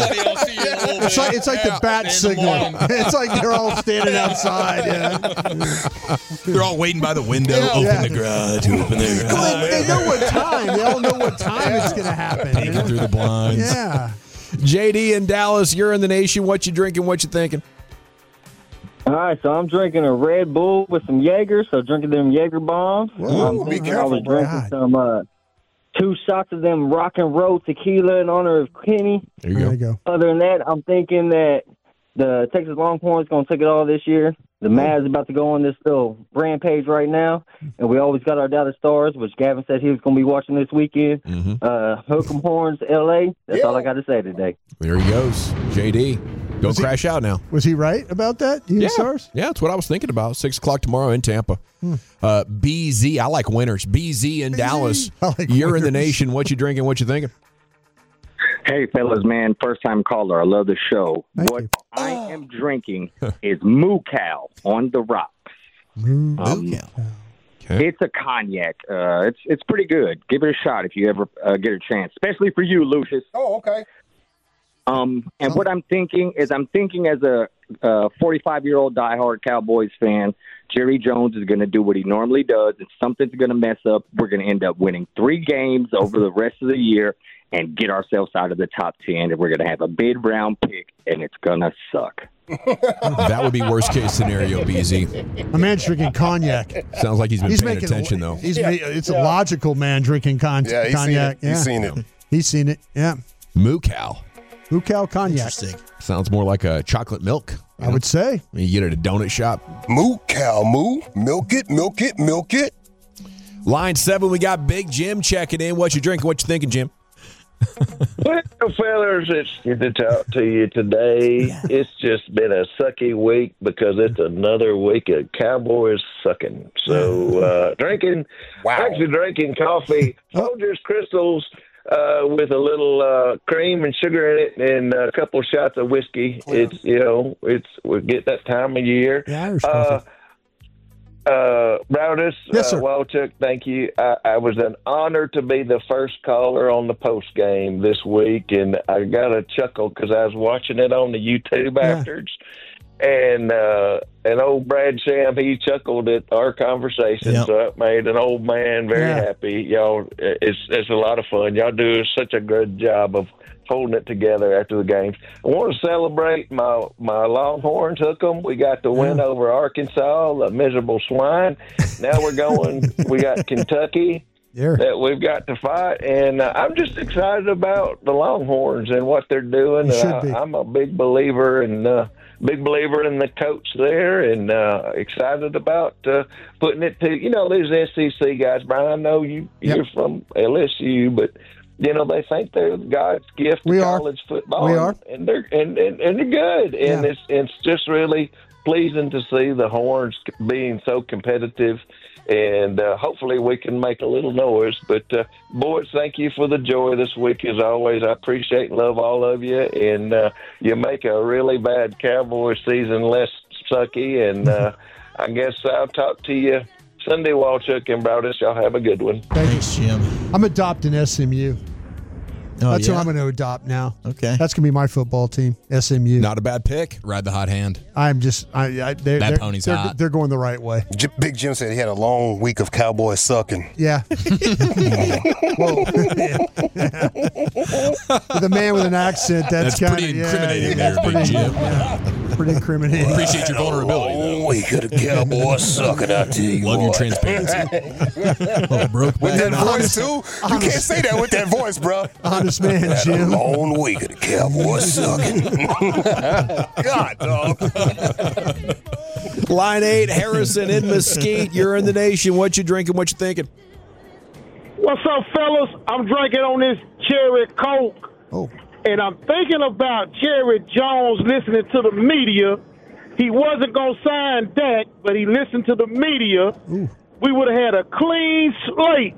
It's like the bat signal. It's like they're all standing outside. Yeah. They're all waiting by the window. Open the garage. Open the garage. They know what time. They all know what time it's going to happen. Peeking through the blinds. Yeah. JD in Dallas, you're in the nation. What you drinking? What you thinking? All right, so I'm drinking a Red Bull with some Jaeger, so drinking them Jaeger bombs. Be careful, I was drinking some 2 shots of them rock and roll tequila in honor of Kenny. There you go. Other than that, I'm thinking that the Texas Longhorns going to take it all this year. The Mavs about to go on this little rampage right now, and we always got our Dallas Stars, which Gavin said he was going to be watching this weekend. Hook'em Horns, L.A. That's all I got to say today. There he goes. JD. Don't crash out now. Was he right about that? Yeah, that's what I was thinking about. 6 o'clock tomorrow in Tampa. BZ, I like winners. BZ in Dallas. You're in the nation. What you drinking? What you thinking? Hey, fellas, man, first-time caller. I love the show. What I am drinking is Moo Cow on the rocks. It's a cognac. It's pretty good. Give it a shot if you ever get a chance, especially for you, Lucius. Oh, okay. And what I'm thinking as a 45-year-old diehard Cowboys fan, Jerry Jones is going to do what he normally does, and something's going to mess up. We're going to end up winning 3 games over the rest of the year and get ourselves out of the top 10, and we're going to have a mid-round pick, and it's going to suck. That would be worst-case scenario, BZ. A man's drinking cognac. Sounds like he's paying attention, though. It's a logical man drinking cognac. He's seen it. He's seen it, yeah. Moo Cow. Moo Cow cognac. Interesting. Sounds more like a chocolate milk. I would say. You get it at a donut shop. Moo, cow, moo. Milk it, milk it, milk it. Line 7, we got Big Jim checking in. What you drinking? What you thinking, Jim? Well, fellas, it's good to talk to you today. It's just been a sucky week because it's another week of Cowboys sucking. So, actually drinking coffee, Folgers Crystals with a little cream and sugar in it and a couple shots of whiskey. It's, we get that time of year. Yeah, Irish coffee. Brownus, yes, sir. Walchuk, thank you. I was an honor to be the first caller on the post game this week, and I got a chuckle because I was watching it on the YouTube afterwards. And old Brad Sham, he chuckled at our conversation, so it made an old man very happy. Y'all, it's a lot of fun. Y'all do such a good job of holding it together after the games. I want to celebrate my Longhorns. Hook 'em. We got the win over Arkansas, the miserable swine. Now we got Kentucky that we've got to fight, and I'm just excited about the Longhorns and what they're doing. I'm a big believer in the coach there, and excited about putting it to these SEC guys. Brian, I know you're from LSU, but they think they're God's gift to college football. We are, and they're good, and it's just really pleasing to see the Horns being so competitive, and hopefully we can make a little noise. But boys, thank you for the joy this week as always. I appreciate and love all of you, and you make a really bad Cowboys season less sucky. And I guess I'll talk to you Sunday, Walchuk and Brownus. Y'all have a good one. Thanks, Jim. I'm adopting SMU. That's what I'm going to adopt now. Okay. That's going to be my football team, SMU. Not a bad pick. Ride the hot hand. I'm just that pony's hot. They're going the right way. Big Jim said he had a long week of Cowboys sucking. Yeah. Whoa. With a man with an accent, that's kind of pretty incriminating there, Big Jim. Pretty incriminating. Appreciate your vulnerability. Long week of the Cowboys sucking, I tell you. Love your transparency. With that voice too, you can't say that with that voice, bro. Honest man, Jim. A long week of the Cowboys sucking. God, dog. Line 8, Harrison in Mesquite. You're in the nation. What you drinking? What you thinking? What's up, fellas? I'm drinking on this cherry Coke. Oh. And I'm thinking about Jerry Jones listening to the media. He wasn't going to sign Dak, but he listened to the media. Ooh. We would have had a clean slate.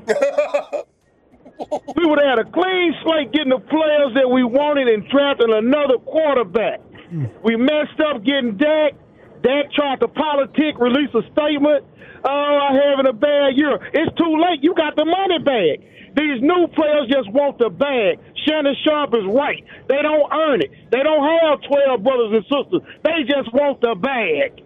We would have had a clean slate getting the players that we wanted and drafting another quarterback. We messed up getting Dak. Dak tried to politic, release a statement. Oh, I'm having a bad year. It's too late. You got the money bag. These new players just want the bag. Shannon Sharp is right. They don't earn it. They don't have 12 brothers and sisters. They just want the bag.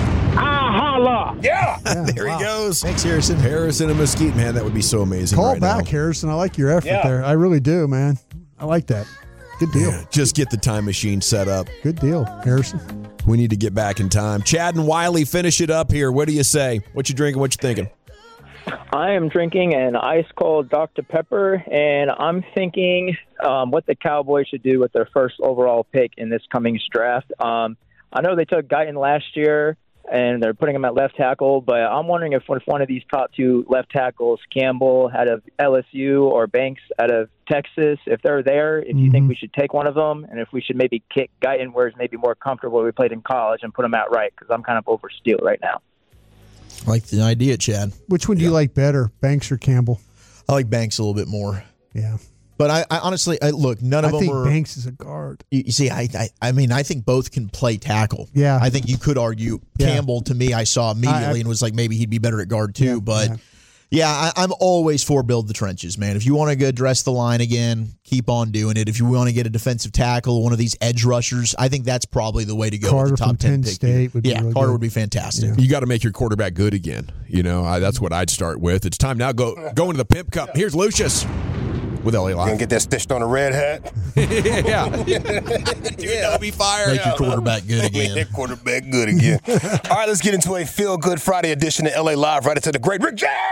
Holla. Yeah. There he goes. Thanks, Harrison. Harrison and Mesquite, man, that would be so amazing. Call right back, now. Harrison. I like your effort there. I really do, man. I like that. Good deal. Yeah, just get the time machine set up. Good deal, Harrison. We need to get back in time. Chad and Wiley, finish it up here. What do you say? What you drinking? What you thinking? I am drinking an ice-cold Dr. Pepper, and I'm thinking what the Cowboys should do with their first overall pick in this coming draft. I know they took Guyton last year, and they're putting him at left tackle, but I'm wondering if one of these top two left tackles, Campbell out of LSU or Banks out of Texas, if they're there, if you think we should take one of them, and if we should maybe kick Guyton where he's maybe more comfortable we played in college and put him out right, because I'm kind of over Steele right now. I like the idea, Chad. Which one do you like better, Banks or Campbell? I like Banks a little bit more. Yeah. But I honestly, look, none of them I think are. Banks is a guard. You see, I mean, I think both can play tackle. Yeah. I think you could argue Campbell, to me, I saw immediately and was like, maybe he'd be better at guard too. But I'm always for build the trenches, man. If you want to go address the line again, keep on doing it. If you want to get a defensive tackle, one of these edge rushers, I think that's probably the way to go. Carter with the top from 10 Penn pick State would be really Carter good. would be fantastic. You got to make your quarterback good again. That's what I'd start with. It's time now. Go into the Pimp Cup. Here's Lucius with LA Live. Gonna get that stitched on a red hat. Yeah. Dude, be fired. Make your quarterback good again. Make that quarterback good again. All right, let's get into a Feel Good Friday edition of LA Live right into the great Rick James.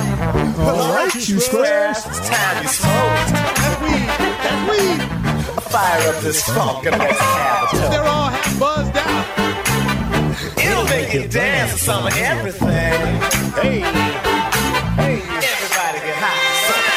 All right, you squares. It's time you smoke. That's weed. fire up this funk and let's have a They're all half buzzed out. It'll make you dance to some of everything. Hey, hey, everybody get high.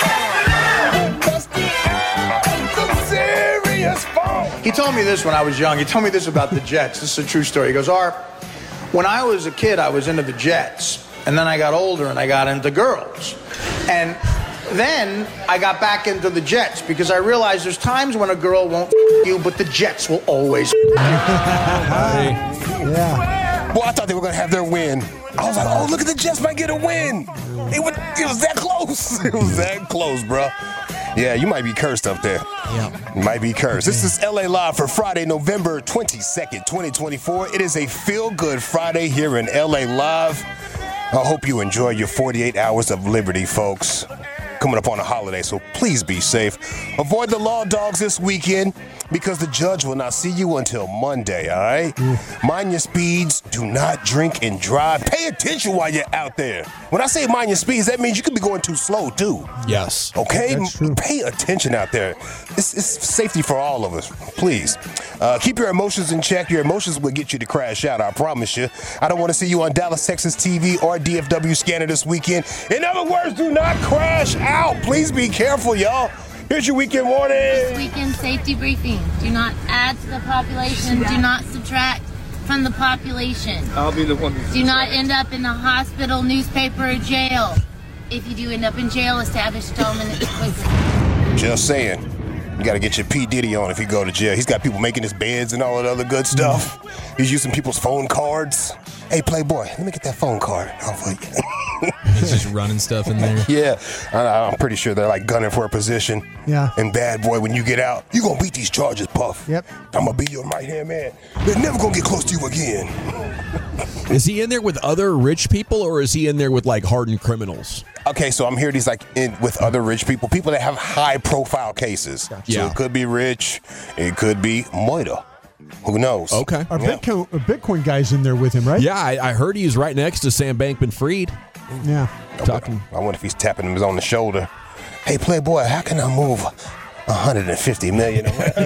Serious funk. He told me this when I was young. He told me this about the Jets. This is a true story. He goes, Art, when I was a kid, I was into the Jets. And then I got older and I got into girls. And then I got back into the Jets because I realized there's times when a girl won't you, but the Jets will always Yeah. Boy, I thought they were going to have their win. I was like, oh, look at the Jets might get a win. It was that close. It was that close, bro. Yeah, you might be cursed up there. Yeah. You might be cursed. This is LA Live for Friday, November 22nd, 2024. It is a feel-good Friday here in LA Live. I hope you enjoy your 48 hours of liberty, folks. Coming up on a holiday, so please be safe. Avoid the law dogs this weekend because the judge will not see you until Monday, all right? Mind your speeds. Do not drink and drive. Pay attention while you're out there. When I say mind your speeds, that means you could be going too slow, too. Yes. Okay? Pay attention out there. It's safety for all of us. Please. Keep your emotions in check. Your emotions will get you to crash out, I promise you. I don't want to see you on Dallas, Texas TV or DFW Scanner this weekend. In other words, do not crash out. Please be careful, y'all. Here's your weekend warning. This weekend safety briefing. Do not add to the population. Do not subtract from the population. I'll be the one. Do not end up in the hospital, newspaper, or jail. If you do end up in jail, establish atonement quickly. Just saying. You got to get your P. Diddy on if you go to jail. He's got people making his beds and all that other good stuff. He's using people's phone cards. Hey, Playboy, let me get that phone card. He's just running stuff in there. Yeah, I'm pretty sure they're like gunning for a position. Yeah. And Bad Boy, when you get out, you going to beat these charges, Puff. Yep. I'm going to be your right-hand man. They're never going to get close to you again. Is he in there with other rich people or is he in there with like hardened criminals? Okay, so I'm here. He's like with other rich people that have high-profile cases. Gotcha. So it could be rich. It could be murder. Who knows? Okay. Our Bitcoin guy's in there with him, right? Yeah, I heard he's right next to Sam Bankman-Fried. Yeah. Talking. I wonder if he's tapping him on the shoulder. Hey, Playboy, how can I move $150 million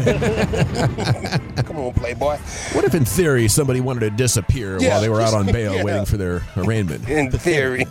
away? Come on, Playboy. What if, in theory, somebody wanted to disappear while they were out on bail waiting for their arraignment? In theory.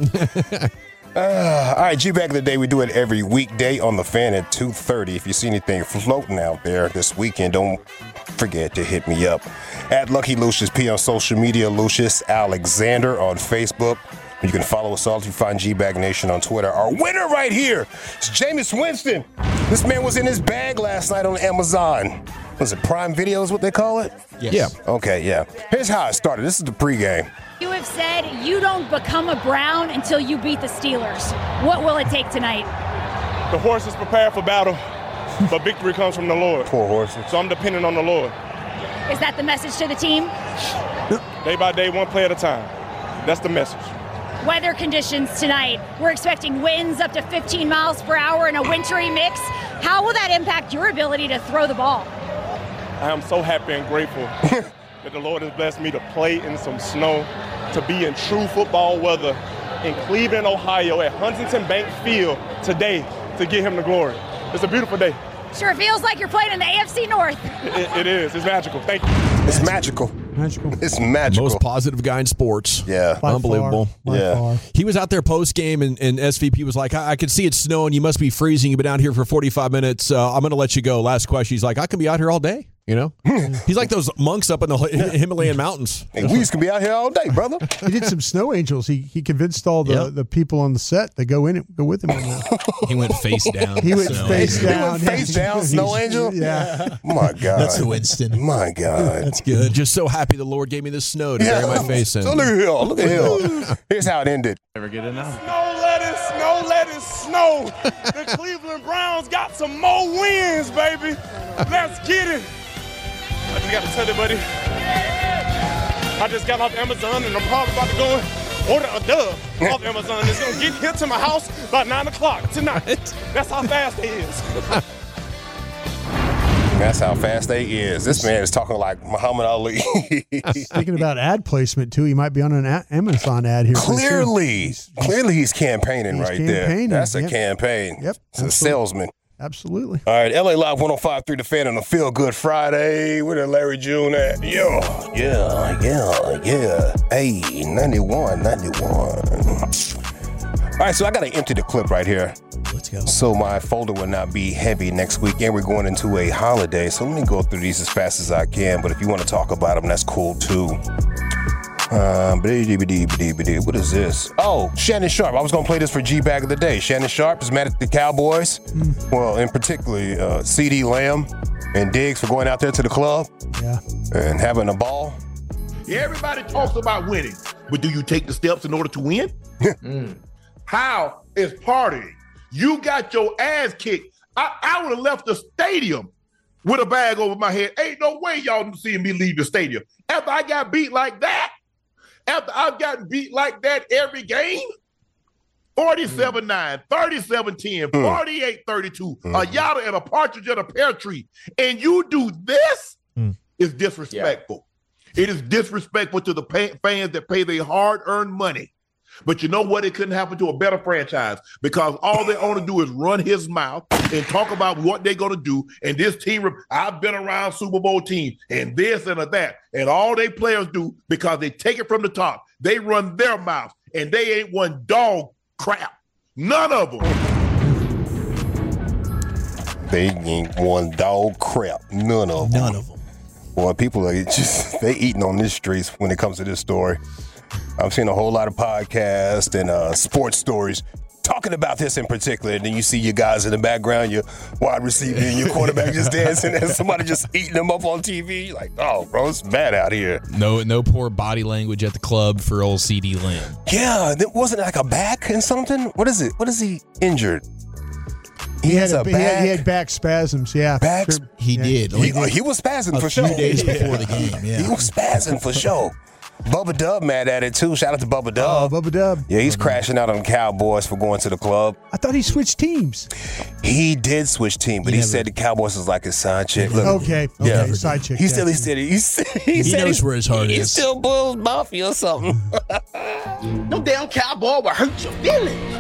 All right, G-Back of the Day, we do it every weekday on the Fan at 2:30. If you see anything floating out there this weekend, don't forget to hit me up. At Lucky Lucius P on social media, Lucius Alexander on Facebook. You can follow us all if you find G-Bag Nation on Twitter. Our winner right here is Jameis Winston. This man was in his bag last night on Amazon. Was it Prime Video is what they call it? Yes. Yeah. Okay, yeah. Here's how it started. This is the pregame. You have said you don't become a Brown until you beat the Steelers. What will it take tonight? The horses prepare for battle, but victory comes from the Lord. Poor horses. So I'm depending on the Lord. Is that the message to the team? Day by day, one play at a time. That's the message. Weather conditions tonight. We're expecting winds up to 15 miles per hour in a wintry mix. How will that impact your ability to throw the ball? I am so happy and grateful that the Lord has blessed me to play in some snow, to be in true football weather in Cleveland, Ohio at Huntington Bank Field today to give him the glory. It's a beautiful day. Sure feels like you're playing in the AFC North. It is. It's magical. Thank you. It's magical. Magical. It's magical. Most positive guy in sports. Yeah. By Unbelievable. Far. By far. He was out there post game, and SVP was like, I could see it snowing. You must be freezing. You've been out here for 45 minutes. I'm going to let you go. Last question. He's like, I can be out here all day. You know, he's like those monks up in the Himalayan mountains. Hey, we used to be out here all day, brother. He did some snow angels. He convinced all the people on the set to go with him. He went face down. He went face down. He went face down, snow angel? Yeah. My God. That's the Winston. My God. That's good. Just so happy the Lord gave me this snow to bury my face in. So look at here. Look at here. Here's how it ended. Never get enough. Snow, let it snow. The Cleveland Browns got some more wins, baby. Let's get it. I just got to tell you, buddy. I just got off Amazon, and I'm probably about to go and order a dub off Amazon. It's going to get here to my house by 9 o'clock tonight. That's how fast it is. That's how fast they is. This man is talking like Muhammad Ali. Thinking about ad placement, too. He might be on an Amazon ad here. Clearly he's campaigning there. Campaigning. That's a Yep. campaign. Yep. It's a salesman. Absolutely. All right, LA Live 105.3 The Fan on a Feel Good Friday. Where the Larry June at? Yeah. Hey, 91. All right, so I got to empty the clip right here. Let's go. So my folder will not be heavy next week, and we're going into a holiday. So let me go through these as fast as I can. But if you want to talk about them, that's cool too. What is this? Oh, Shannon Sharp. I was going to play this for G-Bag of the Day. Shannon Sharp is mad at the Cowboys. Well, in particularly C.D. Lamb and Diggs for going out there to the club and having a ball. Yeah, everybody talks about winning, but do you take the steps in order to win? How is partying? You got your ass kicked. I would have left the stadium with a bag over my head. Ain't no way y'all seeing me leave the stadium. After I got beat like that, after I've gotten beat like that every game, 47-9, 37-10, 48-32, a yada and a partridge and a pear tree, and you do this, is disrespectful. It is disrespectful to the fans that pay their hard-earned money. But you know what? It couldn't happen to a better franchise because all they want to do is run his mouth and talk about what they're going to do. And this team, I've been around Super Bowl teams and this and that. And all they players do, because they take it from the top, they run their mouth and they ain't one dog crap. None of them. They ain't one dog crap. None of them. Boy, people are they eating on these streets when it comes to this story. I've seen a whole lot of podcasts and sports stories talking about this in particular. And then you see your guys in the background, your wide receiver and your quarterback just dancing and somebody just eating them up on TV. You're like, oh, bro, it's bad out here. No poor body language at the club for old C.D. Lamb. Yeah, it wasn't like a back and something. What is it? What is he injured? He had back spasms, yeah. Backs? Sure. He did. He was spazzing for sure. A few days before the game, He was spazzing for sure. Bubba Dub mad at it, too. Shout out to Bubba Dub. Bubba Dub. Yeah, he's crashing out on the Cowboys for going to the club. I thought he switched teams. He did switch teams, but he said the Cowboys was like his side chick. Look, Okay, side chick. He knows where his heart is. He's still Bulls Mafia or something. No damn Cowboy will hurt your feelings.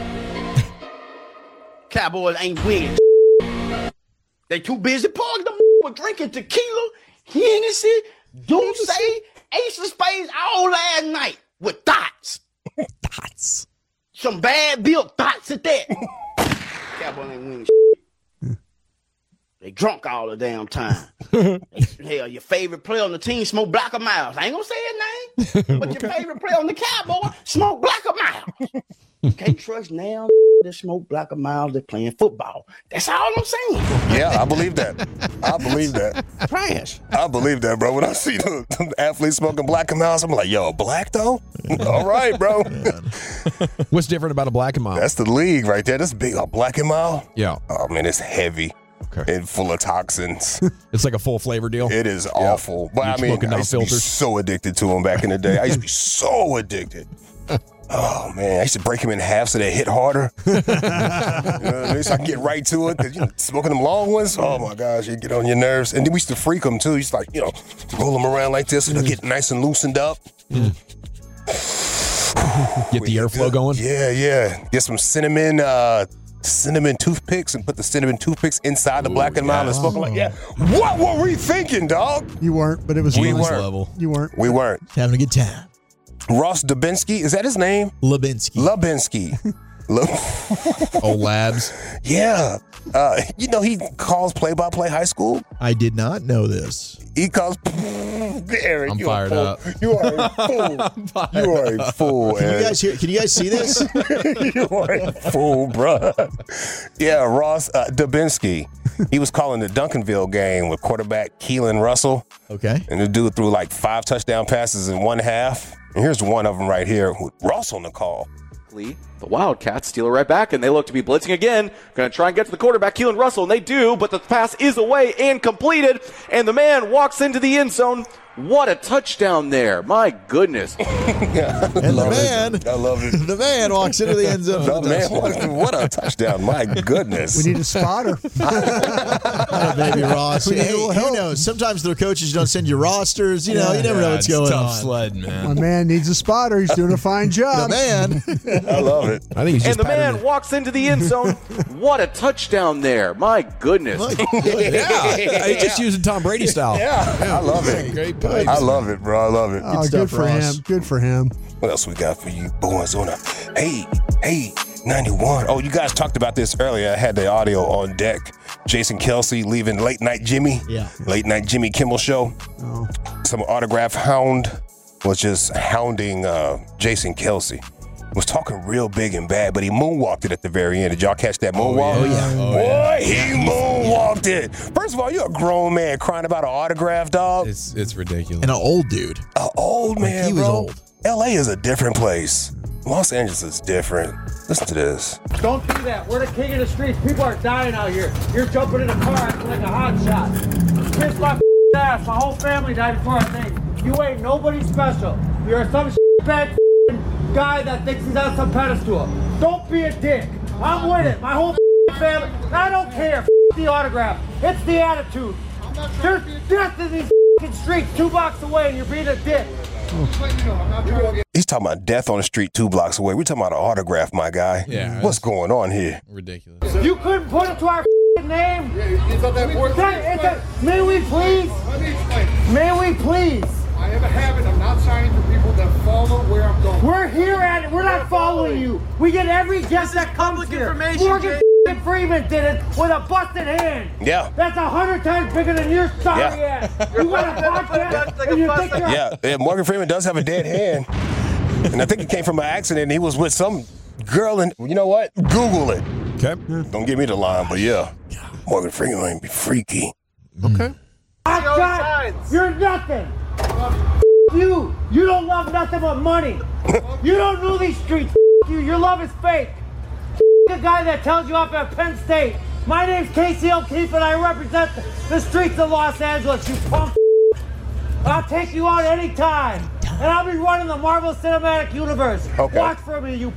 Cowboys ain't winning. They too busy parking them with drinking tequila, Hennessy, Douce, Ace of Spades all last night with thoughts. Thoughts. Some bad built thoughts at that. Cowboys ain't winning. They drunk all the damn time. Hell, your favorite player on the team smoke Black Miles. I ain't gonna say his name, but your favorite player on the Cowboy smoke Black Miles. You can't trust now that smoke Black Miles. They're playing football. That's all I'm saying. Yeah, I believe that. Trash. I believe that, bro. When I see the athletes smoking Black and Miles, I'm like, yo, black though? All right, bro. What's different about a Black and Mild? That's the league right there. That's big. A Black and Mild? Yeah. Oh, man, it's heavy. Okay. And full of toxins. It's like a full flavor deal. It is awful. But I mean, I used to be so addicted to them back in the day. I used to be so addicted. Oh, man, I used to break them in half so they hit harder. You know what I mean? So I can get right to it. Because, smoking them long ones, oh, my gosh, you get on your nerves. And then we used to freak them, too. You used to, roll them around like this and they'll get nice and loosened up. Get the airflow going? Yeah. Get some cinnamon toothpicks and put the cinnamon toothpicks inside the Black and Mild and smoke like, what were we thinking, dog? You weren't, but it was We fun. weren't. Level. You weren't. We weren't. Having a good time. Ross Dubinsky, is that his name? Lubinsky. Old Labs. Yeah. He calls play-by-play high school. I did not know this. He calls. Aaron, I'm fired up. You are a fool. You are a fool. Can you guys see this? You are a fool, bro. Yeah, Ross Dubinsky. He was calling the Duncanville game with quarterback Keelan Russell. Okay. And the dude threw like 5 touchdown passes in one half. And here's one of them right here with Ross on the call. The Wildcats steal it right back, and they look to be blitzing again. Going to try and get to the quarterback, Keelan Russell, and they do, but the pass is away and completed, and the man walks into the end zone What a touchdown there. My goodness. And the man, I love it. The man walks into the end zone. The man, what a touchdown. My goodness. We need a spotter. Oh, baby Ross. Hey, who knows? Sometimes their coaches don't send you rosters. You know, you never know what's going tough on. sled, man. My man needs a spotter. He's doing a fine job. The man. I love it. I think he's And just the man walks into the end zone. What a touchdown there. My goodness. Yeah, he's just using Tom Brady style. Yeah, I love it. Great pipes. I love it, bro. I love it. Oh, good for him. Good for him. What else we got for you boys on a Hey, 91. Oh, you guys talked about this earlier. I had the audio on deck. Jason Kelce leaving Late Night Jimmy. Yeah. Late Night Jimmy Kimmel Show. Oh. Some autograph hound was just hounding Jason Kelce. Was talking real big and bad, but he moonwalked it at the very end. Did y'all catch that moonwalk? Oh, yeah. Boy, he moonwalked it. First of all, you're a grown man crying about an autograph, dog. It's ridiculous. And an old dude. An old man, he was bro. old. L.A. is a different place. Los Angeles is different. Listen to this. Don't do that. We're the king of the streets. People are dying out here. You're jumping in a car acting like a hot shot. Kiss my ass. My whole family died before I think. You ain't nobody special. You're some bad guy that thinks he's on some pedestal. Don't be a dick. I'm with it. My whole family. I don't care. The autograph. It's the attitude. There's death in these streets 2 blocks away and you're being a dick. He's talking about death on the street 2 blocks away. We're talking about an autograph, my guy. Yeah. What's going on here? Ridiculous. You couldn't put it to our name. It's not that important. May we please? Let me explain. May we please? I have a habit. I'm not signing for people that follow where I'm going. We're here at it. We're not following you. We get every guest that comes here. Morgan Freeman did it with a busted hand. Yeah. That's 100 times bigger than your sorry ass. You want a podcast and you think you're... Yeah, Morgan Freeman does have a dead hand. And I think it came from an accident. And he was with some girl, and you know what? Google it. Okay. Don't give me the line, but yeah. Morgan Freeman might be freaky. Okay. You're nothing. You don't love nothing but money. You don't know these streets. You. Your love is fake. The guy that tells you off at Penn State. My name's Casey O'Keefe and I represent the streets of Los Angeles, you punk. I'll take you out anytime. And I'll be running the Marvel Cinematic Universe. Okay. Watch for me, you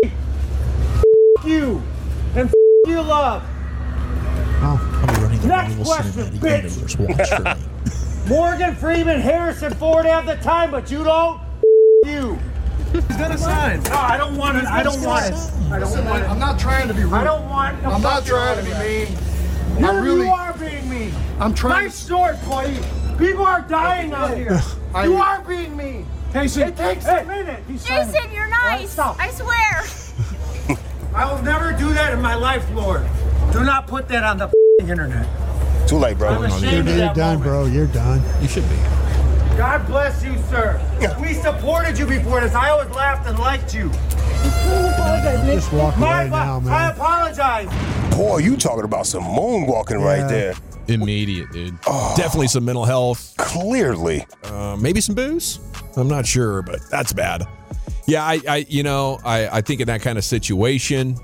you. And you love. I'll be running the Next Marvel question, Cinematic bitch. Universe. Watch for me. Morgan Freeman, Harrison Ford have the time, but you don't. You. He's gonna sign. No, I don't want it. I don't want it. I don't Listen, want man, it. I'm not trying to be rude. I don't want. I'm not trying to be mean. You are being mean. I'm trying. Nice short, buddy. People are dying out here. You are being mean. Casey. It takes a minute. Jason, you're nice. I swear. I will never do that in my life, Lord. Do not put that on the internet. Too late, bro. I'm ashamed of You're that done, moment. bro. You're done. You should be. God bless you, sir. We supported you before this. I always laughed and liked you. Just walk away now, I man. apologize. Boy, you talking about some moonwalking right there. Immediate, dude. Oh, Definitely some mental health. clearly. Maybe some booze. I'm not sure, but that's bad. Yeah, I think in that kind of situation,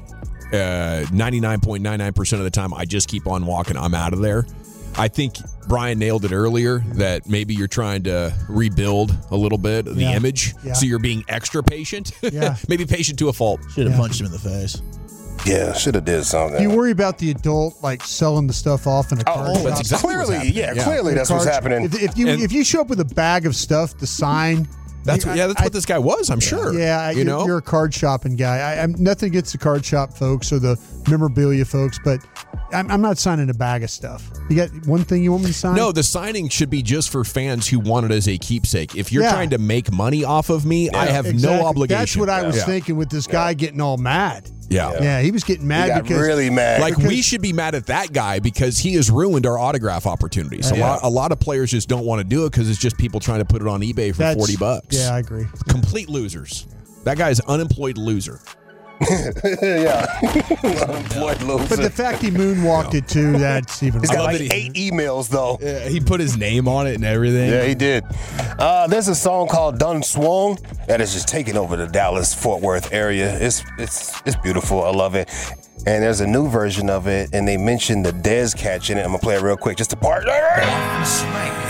99.99% of the time, I just keep on walking. I'm out of there. I think Brian nailed it earlier that maybe you're trying to rebuild a little bit of the image. Yeah. So you're being extra patient. Yeah. Maybe patient to a fault. Should have punched him in the face. Yeah, should have did something. You worry about the adult like selling the stuff off in a card shop. that's exactly what's clearly, happening. clearly that's what's Card- happening. If you show up with a bag of stuff to sign, That's what this guy was, I'm sure. Yeah, you're a card shopping guy. I'm nothing against the card shop folks or the memorabilia folks, but I'm not signing a bag of stuff. You got one thing you want me to sign? No, the signing should be just for fans who want it as a keepsake. If you're Yeah. trying to make money off of me, I have Exactly. no obligation. That's what I was Yeah. thinking with this guy getting all mad. Yeah. Yeah, he was getting mad He got because really mad. Like we should be mad at that guy because he has ruined our autograph opportunities. A lot of players just don't want to do it because it's just people trying to put it on eBay for $40. Yeah, I agree. Complete losers. That guy's an unemployed loser. Unemployed loser. But the fact he moonwalked it too, that's even He's got worse. like 8 emails though. Yeah, he put his name on it and everything. Yeah, he did. There's a song called "Done Swung" that is just taking over the Dallas-Fort Worth area. It's beautiful. I love it. And there's a new version of it, and they mentioned the Dez catch in it. I'm gonna play it real quick, just a part.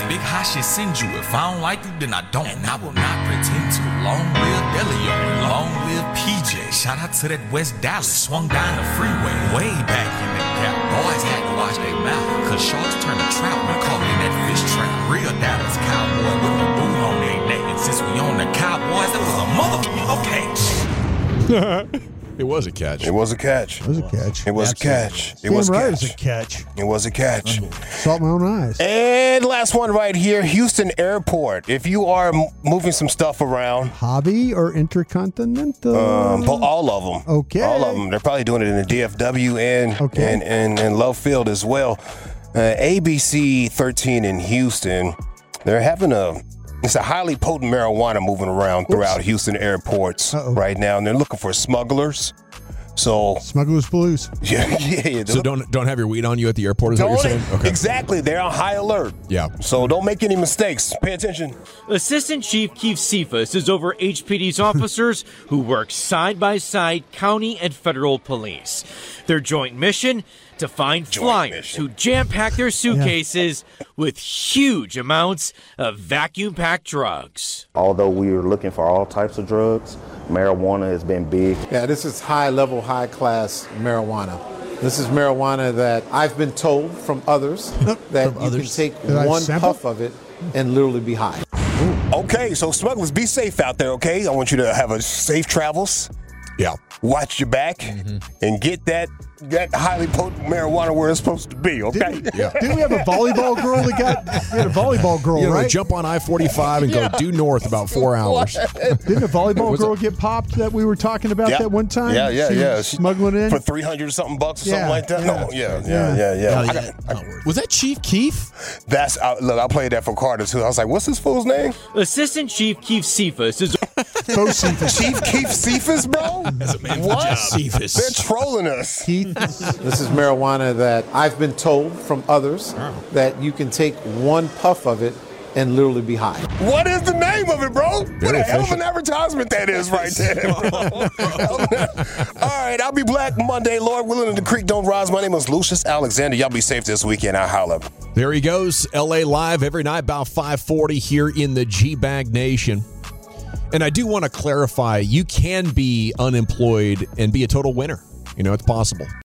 big hot shit send you. If I don't like you, then I don't. And I will not pretend to. Long live Delio, long live PJ. Shout out to that West Dallas. Swung down the freeway, way back in the gap. Boys had to watch their mouth, cause sharks turn to trout when caught in that fish trap. Real Dallas cowboy with a boot on their neck. And since we on the Cowboys, that was a motherfucking catch. It was a catch. It was a catch. It was a catch. It was a catch. It Damn was a right, catch. it was a catch. It was a catch. Saw my own eyes. And last one right here, Houston Airport. If you are moving some stuff around. Hobby or intercontinental? All of them. Okay. All of them. They're probably doing it in the DFW and Love Field as well. ABC 13 in Houston, they're having it's a highly potent marijuana moving around throughout Houston airports right now, and they're looking for smugglers. So smugglers blues. Yeah. So don't have your weed on you at the airport, is what you're saying? Okay. Exactly. They're on high alert. Yeah. So don't make any mistakes. Pay attention. Assistant Chief Keith Cephas is over HPD's officers who work side by side, county and federal police. Their joint mission: to find flyers who jam-pack their suitcases with huge amounts of vacuum-packed drugs. Although we were looking for all types of drugs, marijuana has been big. Yeah, this is high-level, high-class marijuana. This is marijuana that I've been told from others that you can take one puff of it and literally be high. Okay, so smugglers, be safe out there, okay? I want you to have a safe travels. Yeah. Watch your back and get that highly potent marijuana where it's supposed to be, okay? Didn't we have a volleyball girl that we had a volleyball girl, right? Jump on I-45 and go due north about 4 hours. Didn't a volleyball girl get popped that we were talking about that one time? Yeah. She was smuggling in for $300-something or something like that. Was that Chief Keef? Look, I played that for Carter too. I was like, what's this fool's name? Assistant Chief Keith Cephas is Chief Keith Cephas, bro? What? Cephas. They're trolling us. This is marijuana that I've been told from others that you can take one puff of it and literally be high. What is the name of it, bro? What a hell of an advertisement that is right there. All right, I'll be back Monday. Lord willing, and the creek don't rise. My name is Lucius Alexander. Y'all be safe this weekend. I'll holla. There he goes. LA Live every night about 5:40 here in the G-Bag Nation. And I do want to clarify, you can be unemployed and be a total winner. You know, it's possible.